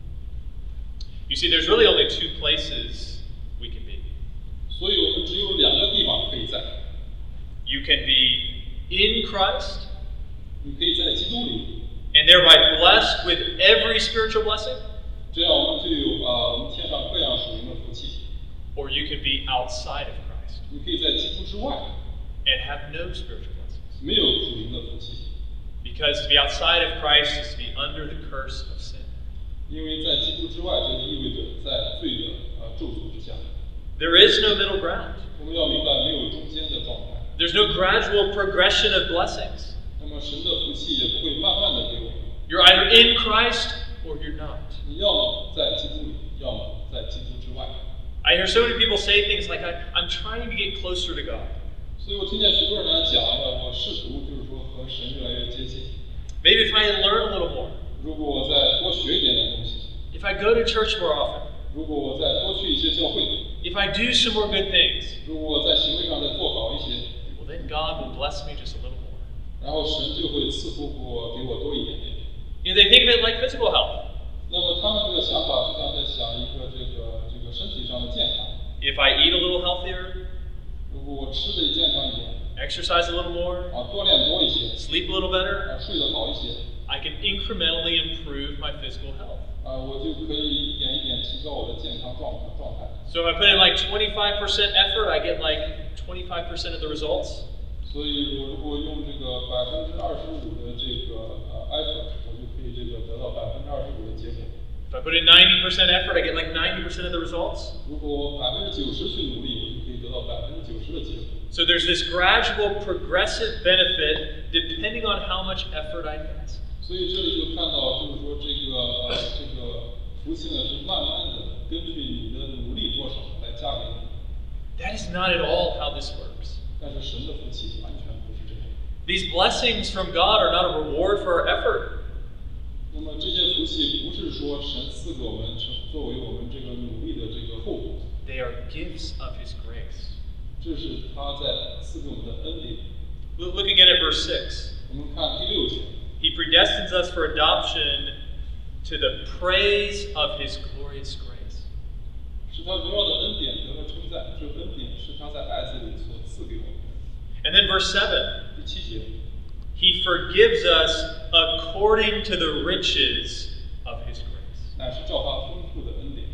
[SPEAKER 1] You see, there's really only two places we can be.
[SPEAKER 2] 所以我们只有两个地方可以在，
[SPEAKER 1] You can be in Christ
[SPEAKER 2] 你可以在基督里，
[SPEAKER 1] and thereby blessed with every spiritual blessing,
[SPEAKER 2] 这样我们就有啊，我们天上各样属灵的福气。
[SPEAKER 1] or you can be outside of Christ
[SPEAKER 2] 你可以在基督之外，
[SPEAKER 1] and have no spiritual blessings.
[SPEAKER 2] 没有属灵的福气，
[SPEAKER 1] Because to be outside of Christ is to be under the curse of sin.
[SPEAKER 2] 因为在基督之外，就意味着在罪的啊咒诅之下。
[SPEAKER 1] There is no middle ground.
[SPEAKER 2] 我们要明白，没有中间的状态。
[SPEAKER 1] There's no gradual progression of blessings.
[SPEAKER 2] 那么神的福气也不会慢慢的给我们。
[SPEAKER 1] You're either in Christ or you're not.
[SPEAKER 2] 你要么在基督里，要么在基督之外。
[SPEAKER 1] I hear so many people say things like, I, I'm trying to get closer to God.
[SPEAKER 2] 所以我听见许多人来讲，要我试图就是说和神越来越接近。
[SPEAKER 1] Maybe if I learn a little more.
[SPEAKER 2] 如果我再多学一点点东西，
[SPEAKER 1] If I go to church more often.
[SPEAKER 2] 如果我再多去一些教会，
[SPEAKER 1] If I do some more good things.
[SPEAKER 2] 如果我在行为上再做好一些，
[SPEAKER 1] Well, then God will bless me just a little more.
[SPEAKER 2] 然后神就会赐福给我，给我多一点点。
[SPEAKER 1] You know, they think of it like physical health.
[SPEAKER 2] 那么他们这个想法就像在想一个这个这个身体上的健康。
[SPEAKER 1] If I eat a little healthier,
[SPEAKER 2] 如果我吃的健康一点，
[SPEAKER 1] exercise a little more,
[SPEAKER 2] 啊，锻炼多一些，
[SPEAKER 1] sleep a little better,
[SPEAKER 2] 啊，睡得好一些，
[SPEAKER 1] I can incrementally improve my physical health.
[SPEAKER 2] 啊、我就可以一点一点提高我的健康状状态。
[SPEAKER 1] So if I put in like twenty-five percent effort, I get like twenty-five percent of the results.
[SPEAKER 2] 所以我如果用这个百分之二十五的这个呃 effort， 我就可以这个得到百分之二十五的结果。
[SPEAKER 1] If I put in ninety percent effort, I get like ninety percent of the results.
[SPEAKER 2] 如果我百分之九十去努力，我就可以得到百分之九十的结果。
[SPEAKER 1] So there's this gradual, progressive benefit depending on how much effort I invest.
[SPEAKER 2] 所以这里就看到，就是说这个呃这个福气呢是慢慢的根据你的努力多少来加给你。
[SPEAKER 1] That is not at all how this works.
[SPEAKER 2] 但是神的福气完全不是这样。
[SPEAKER 1] These blessings from God are not a reward for our effort.
[SPEAKER 2] 那么这些福气不是说神赐给我们成作为我们这个努力的这个后果，
[SPEAKER 1] They are gifts of His grace.
[SPEAKER 2] 这是他在赐给我们的恩典。
[SPEAKER 1] Look look again at verse six.
[SPEAKER 2] 我们看第六节，
[SPEAKER 1] He predestines us for adoption to the praise of His glorious grace.
[SPEAKER 2] 是他荣耀的恩典得了称赞，这恩典是他在爱子里所赐给我们的。
[SPEAKER 1] And then verse seven.
[SPEAKER 2] 第七节，
[SPEAKER 1] He forgives us according to the riches of His grace.
[SPEAKER 2] 乃是照他丰富的恩典。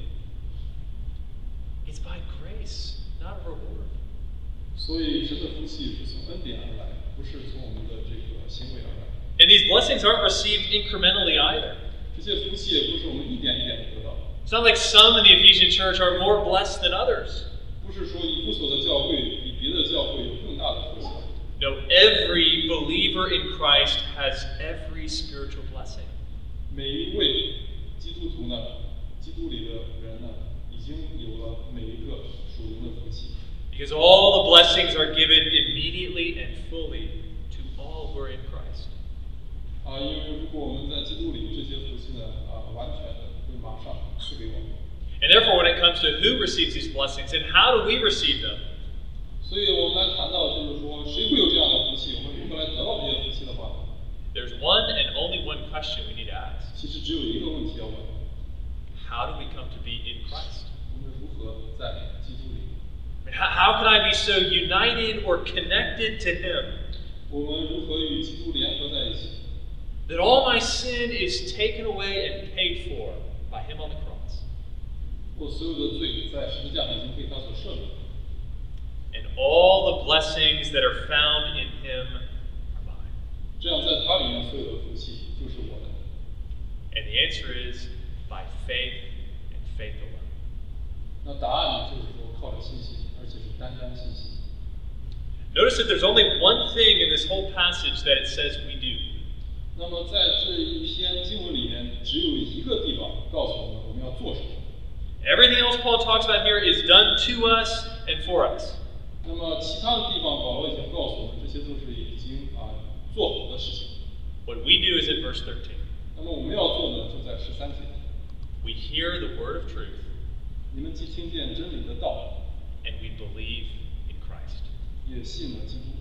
[SPEAKER 1] It's by grace, not a reward.
[SPEAKER 2] 所以神的福气是从恩典而来，不是从我们的这个行为而来。
[SPEAKER 1] And these blessings aren't received incrementally either.
[SPEAKER 2] 这些福气也不是我们一点一点的得到，
[SPEAKER 1] It's not like some in the Ephesian church are more blessed than others.
[SPEAKER 2] 不是说以弗所的教会比别的教会有更大的福气。
[SPEAKER 1] No, every believer in Christ has every spiritual blessing.
[SPEAKER 2] 每一位基督徒呢，基督里的人呢，已经有了每一个属灵的福气。
[SPEAKER 1] Because all the blessings are given immediately and fully to all who are in Christ.
[SPEAKER 2] 啊，因为如果我们在基督里，这些福气呢，啊，完全的会马上赐给我们。
[SPEAKER 1] And therefore, when it comes to who receives these blessings and how do we receive them,
[SPEAKER 2] 所以我们来谈到，就是说，谁会有这样的福气？我们如何来得到这些福气的话，
[SPEAKER 1] there's one and only one question we need to ask.
[SPEAKER 2] 其实只有一个问题要问：
[SPEAKER 1] How do we come to be in Christ?
[SPEAKER 2] 我们如何在基督里？
[SPEAKER 1] I mean, how, how can I be so united or connected to Him
[SPEAKER 2] 我们如何与基督联合在一起？
[SPEAKER 1] that all my sin is taken away and paid for by Him on the cross?
[SPEAKER 2] 我所有的罪在十字架上已经被他所赦免，
[SPEAKER 1] And all the blessings that are found in Him are mine.
[SPEAKER 2] 这样在他里面所有的福气就是我的。
[SPEAKER 1] And the answer is by faith and faith alone.
[SPEAKER 2] 那答案呢，就是说靠着信心，而且是单单信心。
[SPEAKER 1] Notice that there's only one thing in this whole passage that it says we do.
[SPEAKER 2] 那么在这一篇经文里面，只有一个地方告诉我们我们要做什么。
[SPEAKER 1] Everything else Paul talks about here is done to us and for us.
[SPEAKER 2] 那么其他的地方，保罗已经告诉我们，这些都是已经啊做好的事情。
[SPEAKER 1] What we do is in verse thirteen.
[SPEAKER 2] 那么我们要做的就在十三节，
[SPEAKER 1] We hear the word of truth
[SPEAKER 2] 你们既听见真理的道，
[SPEAKER 1] and we believe in Christ.
[SPEAKER 2] 也信了基督。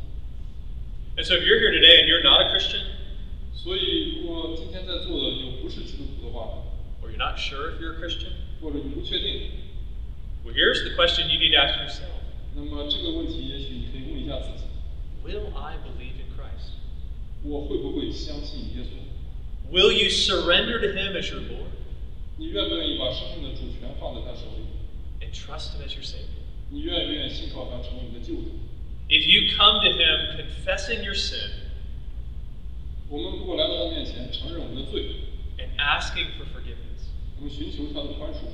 [SPEAKER 1] And so if you're here today and you're not a Christian,
[SPEAKER 2] 所以，如果今天在座的有不是基督徒的话，
[SPEAKER 1] or you're not sure if you're a Christian,
[SPEAKER 2] 或者你不确定，
[SPEAKER 1] well, here's the question you need to ask yourself.
[SPEAKER 2] 那么这个问题也许你可以问一下自己：
[SPEAKER 1] Will I believe in Christ?
[SPEAKER 2] 我会不会相信耶稣？
[SPEAKER 1] Will you surrender to Him as your Lord
[SPEAKER 2] 你愿不愿意把生命的主权放在他手里？
[SPEAKER 1] and trust Him as your Savior?
[SPEAKER 2] 你愿不愿意信靠他成为你的救主？
[SPEAKER 1] If you come to Him confessing your sin
[SPEAKER 2] 我们如果来到他面前，承认我们的罪，
[SPEAKER 1] and asking for forgiveness,
[SPEAKER 2] 我们寻求他的宽恕，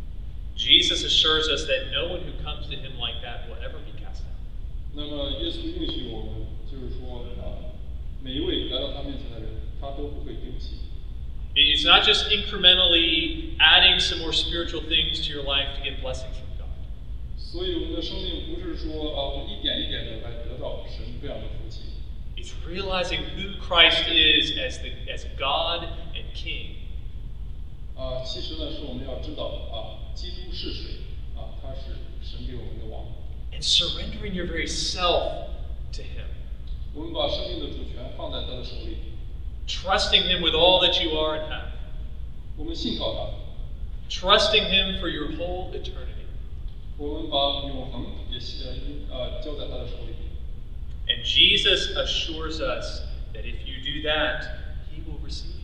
[SPEAKER 1] Jesus assures us that no one who comes to Him like that will ever be cast out.
[SPEAKER 2] 那么耶稣应许我们，就是说啊，每一位来到他面前的人，他都不会丢弃。
[SPEAKER 1] It's not just incrementally adding some more spiritual things to your life to get blessings from God.
[SPEAKER 2] 所以我们的生命不是说啊，我一点一点的来得到神这样的福气。
[SPEAKER 1] It's realizing who Christ is as the as God and King.
[SPEAKER 2] 啊，其实呢，是我们要知道啊，基督是谁啊？他是神给我们的王。
[SPEAKER 1] And surrendering your very self to Him.
[SPEAKER 2] 我们把生命的主权放在他的手里，
[SPEAKER 1] Trusting Him with all that you are and have.
[SPEAKER 2] 我们信靠他，
[SPEAKER 1] Trusting Him for your whole eternity.
[SPEAKER 2] 我们把永恒也呃呃交在他的手里。
[SPEAKER 1] And Jesus assures us that if you do that, He will receive you.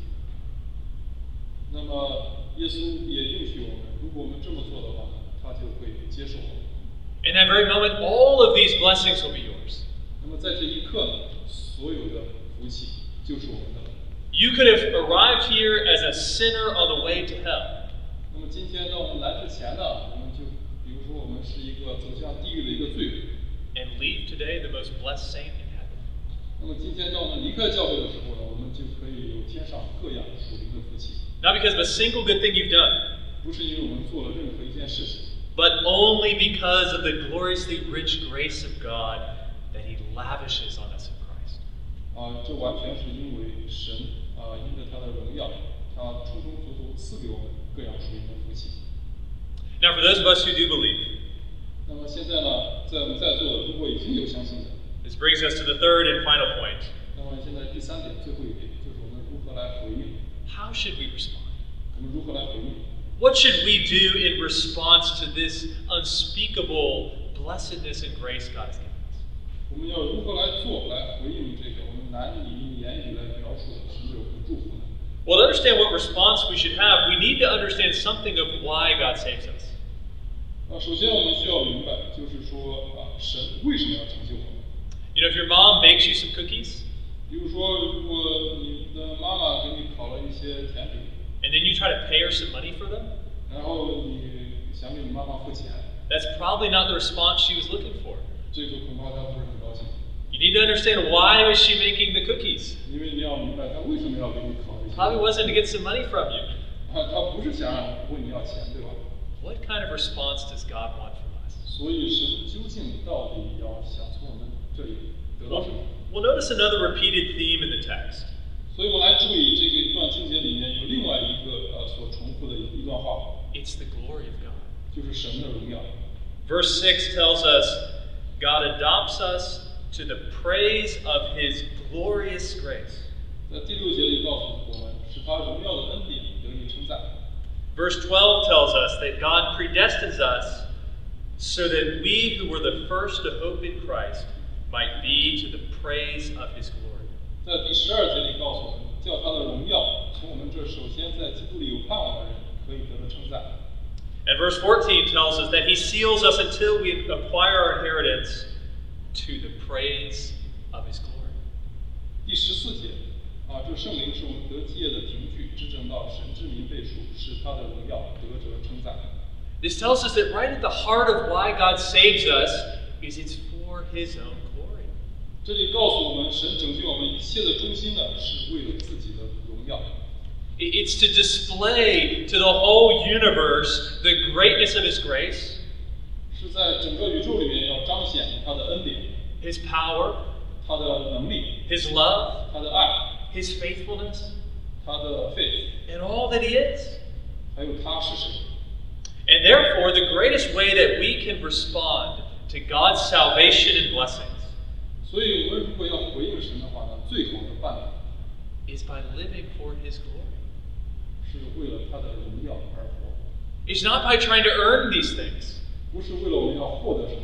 [SPEAKER 2] 那么耶稣也应许我们，如果我们这么做的话，他就会接受我们。
[SPEAKER 1] In that very moment, all of these blessings will be yours.
[SPEAKER 2] 那么在这一刻呢，所有的福气就是我们的。
[SPEAKER 1] You could have arrived here as a sinner on the way to hell.
[SPEAKER 2] 那么今天呢，我们来之前呢，我们就比如说我们是一个走向地狱的一个罪人。
[SPEAKER 1] And leave today the most blessed saint in heaven.
[SPEAKER 2] 那么今天当我们离开教会的时候呢，我们就可以有天上各样属灵的福气。
[SPEAKER 1] Not because of a single good thing you've done,
[SPEAKER 2] 不是因为我们做了任何一件事情，
[SPEAKER 1] but only because of the gloriously rich grace of God that He lavishes on us in Christ.
[SPEAKER 2] 啊，这完全是因为神啊，因着他的荣耀，他充充足足赐给我们各样属灵的福气。
[SPEAKER 1] Now, for those of us who do believe,
[SPEAKER 2] 那么现在呢，在我们在座的如果已经有相信的，
[SPEAKER 1] this brings us to the third and final point.
[SPEAKER 2] 那么现在第三点，最后一点，就是我们如何来回应，
[SPEAKER 1] How should we respond?
[SPEAKER 2] 我们如何来回应？
[SPEAKER 1] What should we do in response to this unspeakable blessedness and grace God has given us?
[SPEAKER 2] 我们要如何来做，来回应这个我们难以用言语来描述的神对我们的祝福呢？
[SPEAKER 1] Well, to understand what response we should have, we need to understand something of why God saves us.
[SPEAKER 2] 啊，首先我们需要明白，就是说啊，神为什么要拯救我们？
[SPEAKER 1] You know, if your mom bakes you some cookies,
[SPEAKER 2] 比如说，如果你的妈妈给你烤了一些甜品，
[SPEAKER 1] and then you try to pay her some money for them,
[SPEAKER 2] 然后你想给你妈妈付钱，
[SPEAKER 1] that's probably not the response she was looking for.
[SPEAKER 2] 这个恐怕她不是很高兴，
[SPEAKER 1] You need to understand why was she making the cookies?
[SPEAKER 2] 因为你要明白她为什么要给你烤这些。
[SPEAKER 1] Probably wasn't to get some money from you.
[SPEAKER 2] 啊，她不是想问你要钱，对吧？
[SPEAKER 1] What kind of response does God want from us?
[SPEAKER 2] 所以神究竟到底要想从我们这里得到什么？
[SPEAKER 1] Well, notice another repeated theme in the text.
[SPEAKER 2] 所以我们来注意这个一段经节里面有另外一个呃所重复的一段话，
[SPEAKER 1] It's the glory of God.
[SPEAKER 2] 就是神的荣耀。
[SPEAKER 1] Verse six tells us God adopts us to the praise of His glorious grace.
[SPEAKER 2] 在第六节里告诉我们，使他荣耀的恩典得以称赞。
[SPEAKER 1] Verse twelve tells us that God predestines us so that we who were the first to hope in Christ might be to the praise of His glory.
[SPEAKER 2] 在第十二节里告诉我们，叫他的荣耀从我们这首先在基督里有盼望的人可以得到称赞。
[SPEAKER 1] And verse fourteen tells us that He seals us until we acquire our inheritance to the praise of His glory.
[SPEAKER 2] 第十四节啊，这圣灵是我们得基业的凭据，支证到神之名被赎，使他的荣耀得着称赞。
[SPEAKER 1] This tells us that right at the heart of why God saves us is it's for His own glory.
[SPEAKER 2] 这里告诉我们，神拯救我们一切的中心呢，是为了自己的荣耀。
[SPEAKER 1] It's to display to the whole universe the greatness of His grace,
[SPEAKER 2] 是在整个宇宙里面要彰显他的恩典、
[SPEAKER 1] His power,
[SPEAKER 2] 他的能力、
[SPEAKER 1] His love,
[SPEAKER 2] 他的爱、
[SPEAKER 1] His faithfulness,
[SPEAKER 2] 他的 faith，
[SPEAKER 1] and all that He is.
[SPEAKER 2] 还有他是谁。
[SPEAKER 1] And therefore, the greatest way that we can respond to God's salvation and blessings
[SPEAKER 2] 所以我们如果要回应神的话呢，最好的办法
[SPEAKER 1] is by living for His glory.
[SPEAKER 2] 是为了他的荣耀而活，
[SPEAKER 1] It's not by trying to earn these things.
[SPEAKER 2] 不是为了我们要获得什么，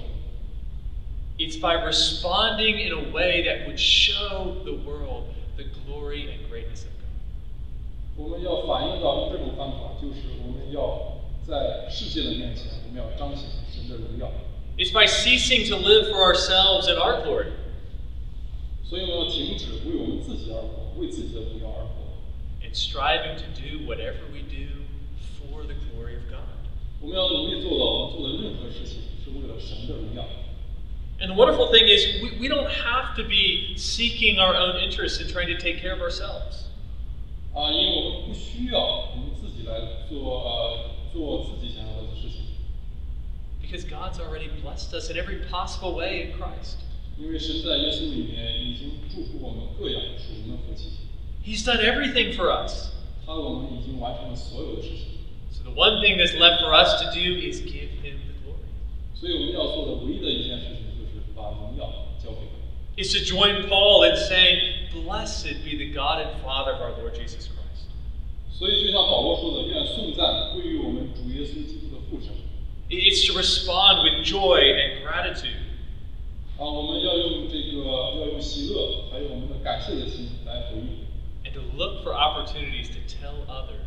[SPEAKER 1] It's by responding in a way that would show the world the glory and greatness of God.
[SPEAKER 2] 我们要反映到用这种方法，就是我们要在世界的面前，我们要彰显神的荣耀。
[SPEAKER 1] It's by ceasing to live for ourselves and our glory.
[SPEAKER 2] 所以我们要停止为我们自己而活，为自己的荣耀而活。
[SPEAKER 1] And striving to do whatever we do for the glory of God.
[SPEAKER 2] 我们要努力做到我们做的任何事情是为了神的荣耀。
[SPEAKER 1] And the wonderful thing is, we, we don't have to be seeking our own interests and trying to take care of ourselves.
[SPEAKER 2] 啊，因为我们不需要我们自己来做呃做自己想要的事情，
[SPEAKER 1] Because God's already blessed us in every possible way in Christ.
[SPEAKER 2] 因为神在耶稣里面已经祝福我们各样属灵的福气，
[SPEAKER 1] He's done everything for us.
[SPEAKER 2] 他为我们已经完成了所有的事情。
[SPEAKER 1] So the one thing that's left for us to do is give Him the glory.
[SPEAKER 2] 所以我们要做的唯一的一件事情就是把荣耀交给他。
[SPEAKER 1] Is to join Paul in saying, "Blessed be the God and Father of our Lord Jesus Christ."
[SPEAKER 2] 所以就像保罗说的，愿颂赞归于我们主耶稣基督的父神。
[SPEAKER 1] It's to respond with joy and gratitude.
[SPEAKER 2] 啊，我们要用这个要用喜乐，还有我们的感谢的心来回应，
[SPEAKER 1] And to look for opportunities to tell others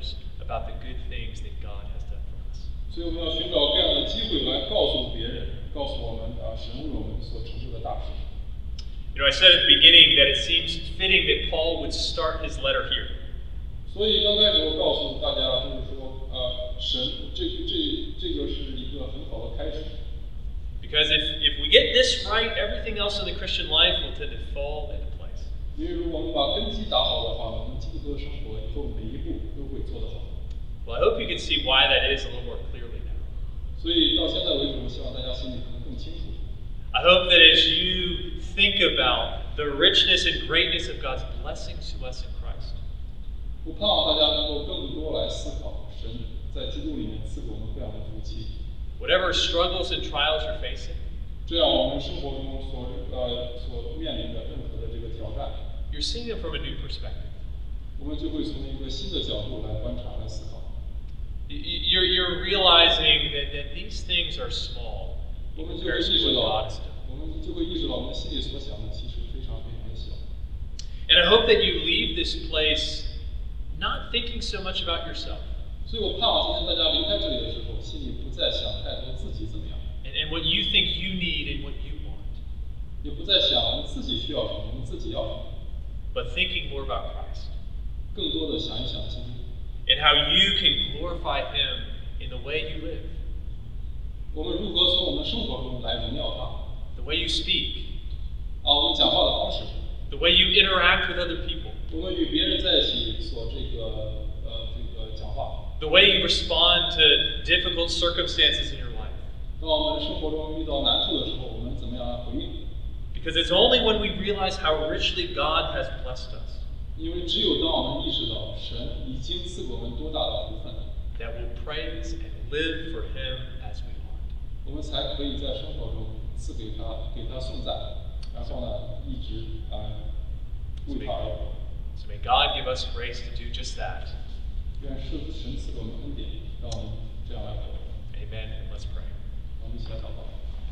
[SPEAKER 1] about the good things that God has done for us.
[SPEAKER 2] 所以我们要寻找各样的机会来告诉别人，告诉我们啊，神为我们所成就的大事。
[SPEAKER 1] You know, I said at the beginning that it seems fitting that Paul would start his letter here.
[SPEAKER 2] 所以刚开始我告诉大家，就是说，啊，神这这这个是一个很好的开始。
[SPEAKER 1] Because if, if we get this right, everything else in the Christian life will tend to fall into place.
[SPEAKER 2] 因为如果我们把根基打好的话，我们基督徒的生活以后每一步都会做得好。
[SPEAKER 1] Well, I hope you can see why that is a little more clearly now.
[SPEAKER 2] 所以到现在为止，我希望大家心里可能更清楚。
[SPEAKER 1] I hope that as you think about the richness and greatness of God's blessings to us in Christ,
[SPEAKER 2] 我盼望大家能够更多来思考神在基督里面赐给我们各样的福气。
[SPEAKER 1] whatever struggles and trials you're facing,
[SPEAKER 2] 这样我们生活中所呃所面临的任何的这个挑战，
[SPEAKER 1] you're seeing them from a new perspective.
[SPEAKER 2] 我们就会从一个新的角度来观察、来思考。
[SPEAKER 1] You- You're, you're realizing that, that these things are small
[SPEAKER 2] 我
[SPEAKER 1] in
[SPEAKER 2] 们就会
[SPEAKER 1] comparison
[SPEAKER 2] 意
[SPEAKER 1] to
[SPEAKER 2] 识
[SPEAKER 1] what
[SPEAKER 2] 到
[SPEAKER 1] God has done.
[SPEAKER 2] 我们就会意识到我们心里所想的其实非常非常的小。
[SPEAKER 1] And I hope that you leave this place not thinking so much about yourself
[SPEAKER 2] 所以我盼望今天大家离开这里的时候，心里不再想太多自己怎么样，
[SPEAKER 1] and, and what you think you need and what you want,
[SPEAKER 2] 也不再想我们自己需要什么，我们自己要什么，
[SPEAKER 1] but thinking more about Christ
[SPEAKER 2] 更多的想一想基督，
[SPEAKER 1] and how you can glorify Him in the way you live,
[SPEAKER 2] 我们如何从我们生活中来荣耀他，
[SPEAKER 1] the way you speak,
[SPEAKER 2] 啊，我们讲话的方式，
[SPEAKER 1] the way you interact with other people,
[SPEAKER 2] 我们与别人在一起所这个呃这个讲话，
[SPEAKER 1] the way you respond to difficult circumstances in your life.
[SPEAKER 2] 当我们生活中遇到难处的时候，我们怎么样来回应？
[SPEAKER 1] Because it's only when we realize how richly God has blessed us
[SPEAKER 2] 因为只有当我们意识到神已经赐给我们多大的福分，
[SPEAKER 1] that we'll praise and live for Him as we want.
[SPEAKER 2] 我们才可以在生活中赐给他，给他颂赞，然后呢，一直啊为他而活。
[SPEAKER 1] So may God give us grace to do just that.
[SPEAKER 2] 愿是神赐给我们恩典，让我们这样来活。
[SPEAKER 1] Amen. And let's pray.
[SPEAKER 2] 我们一起来祷告。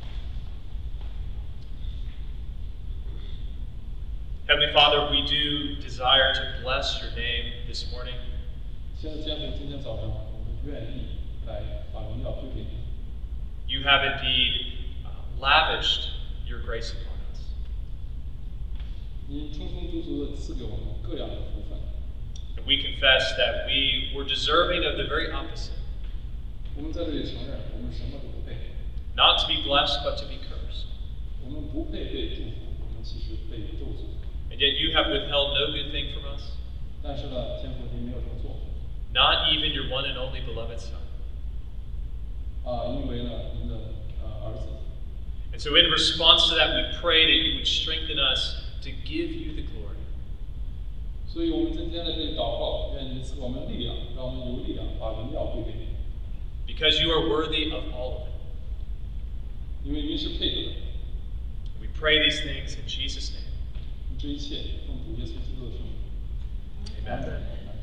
[SPEAKER 1] Heavenly Father, we do desire to bless your name this morning.
[SPEAKER 2] 现在天父，今天早上我们愿意来把荣耀归给你。
[SPEAKER 1] You have indeed uh, lavished your grace upon us.
[SPEAKER 2] 您充充足足的赐给我们各样的福分。
[SPEAKER 1] And we confess that we were deserving of the very opposite.
[SPEAKER 2] 我们在这里承认，我们什么都不配，
[SPEAKER 1] Not to be blessed, but to be cursed.
[SPEAKER 2] 我们不配被祝福，我们其实被咒诅。
[SPEAKER 1] And yet you have withheld no good thing from us,
[SPEAKER 2] 但是呢，天父您没有这么做。
[SPEAKER 1] not even your one and only beloved Son.
[SPEAKER 2] 啊，因为呢，您的呃儿子。
[SPEAKER 1] And so in response to that, we pray that you would strengthen us to give you the glory.
[SPEAKER 2] 所以我们今天的这个祷告，愿您赐给我们力量，让我们有力量把荣耀归给您，
[SPEAKER 1] Because you are worthy of all of it.
[SPEAKER 2] 因为您是配得的。
[SPEAKER 1] We pray these things in Jesus' name.
[SPEAKER 2] 这一切奉主耶稣基督的圣名。
[SPEAKER 1] Amen.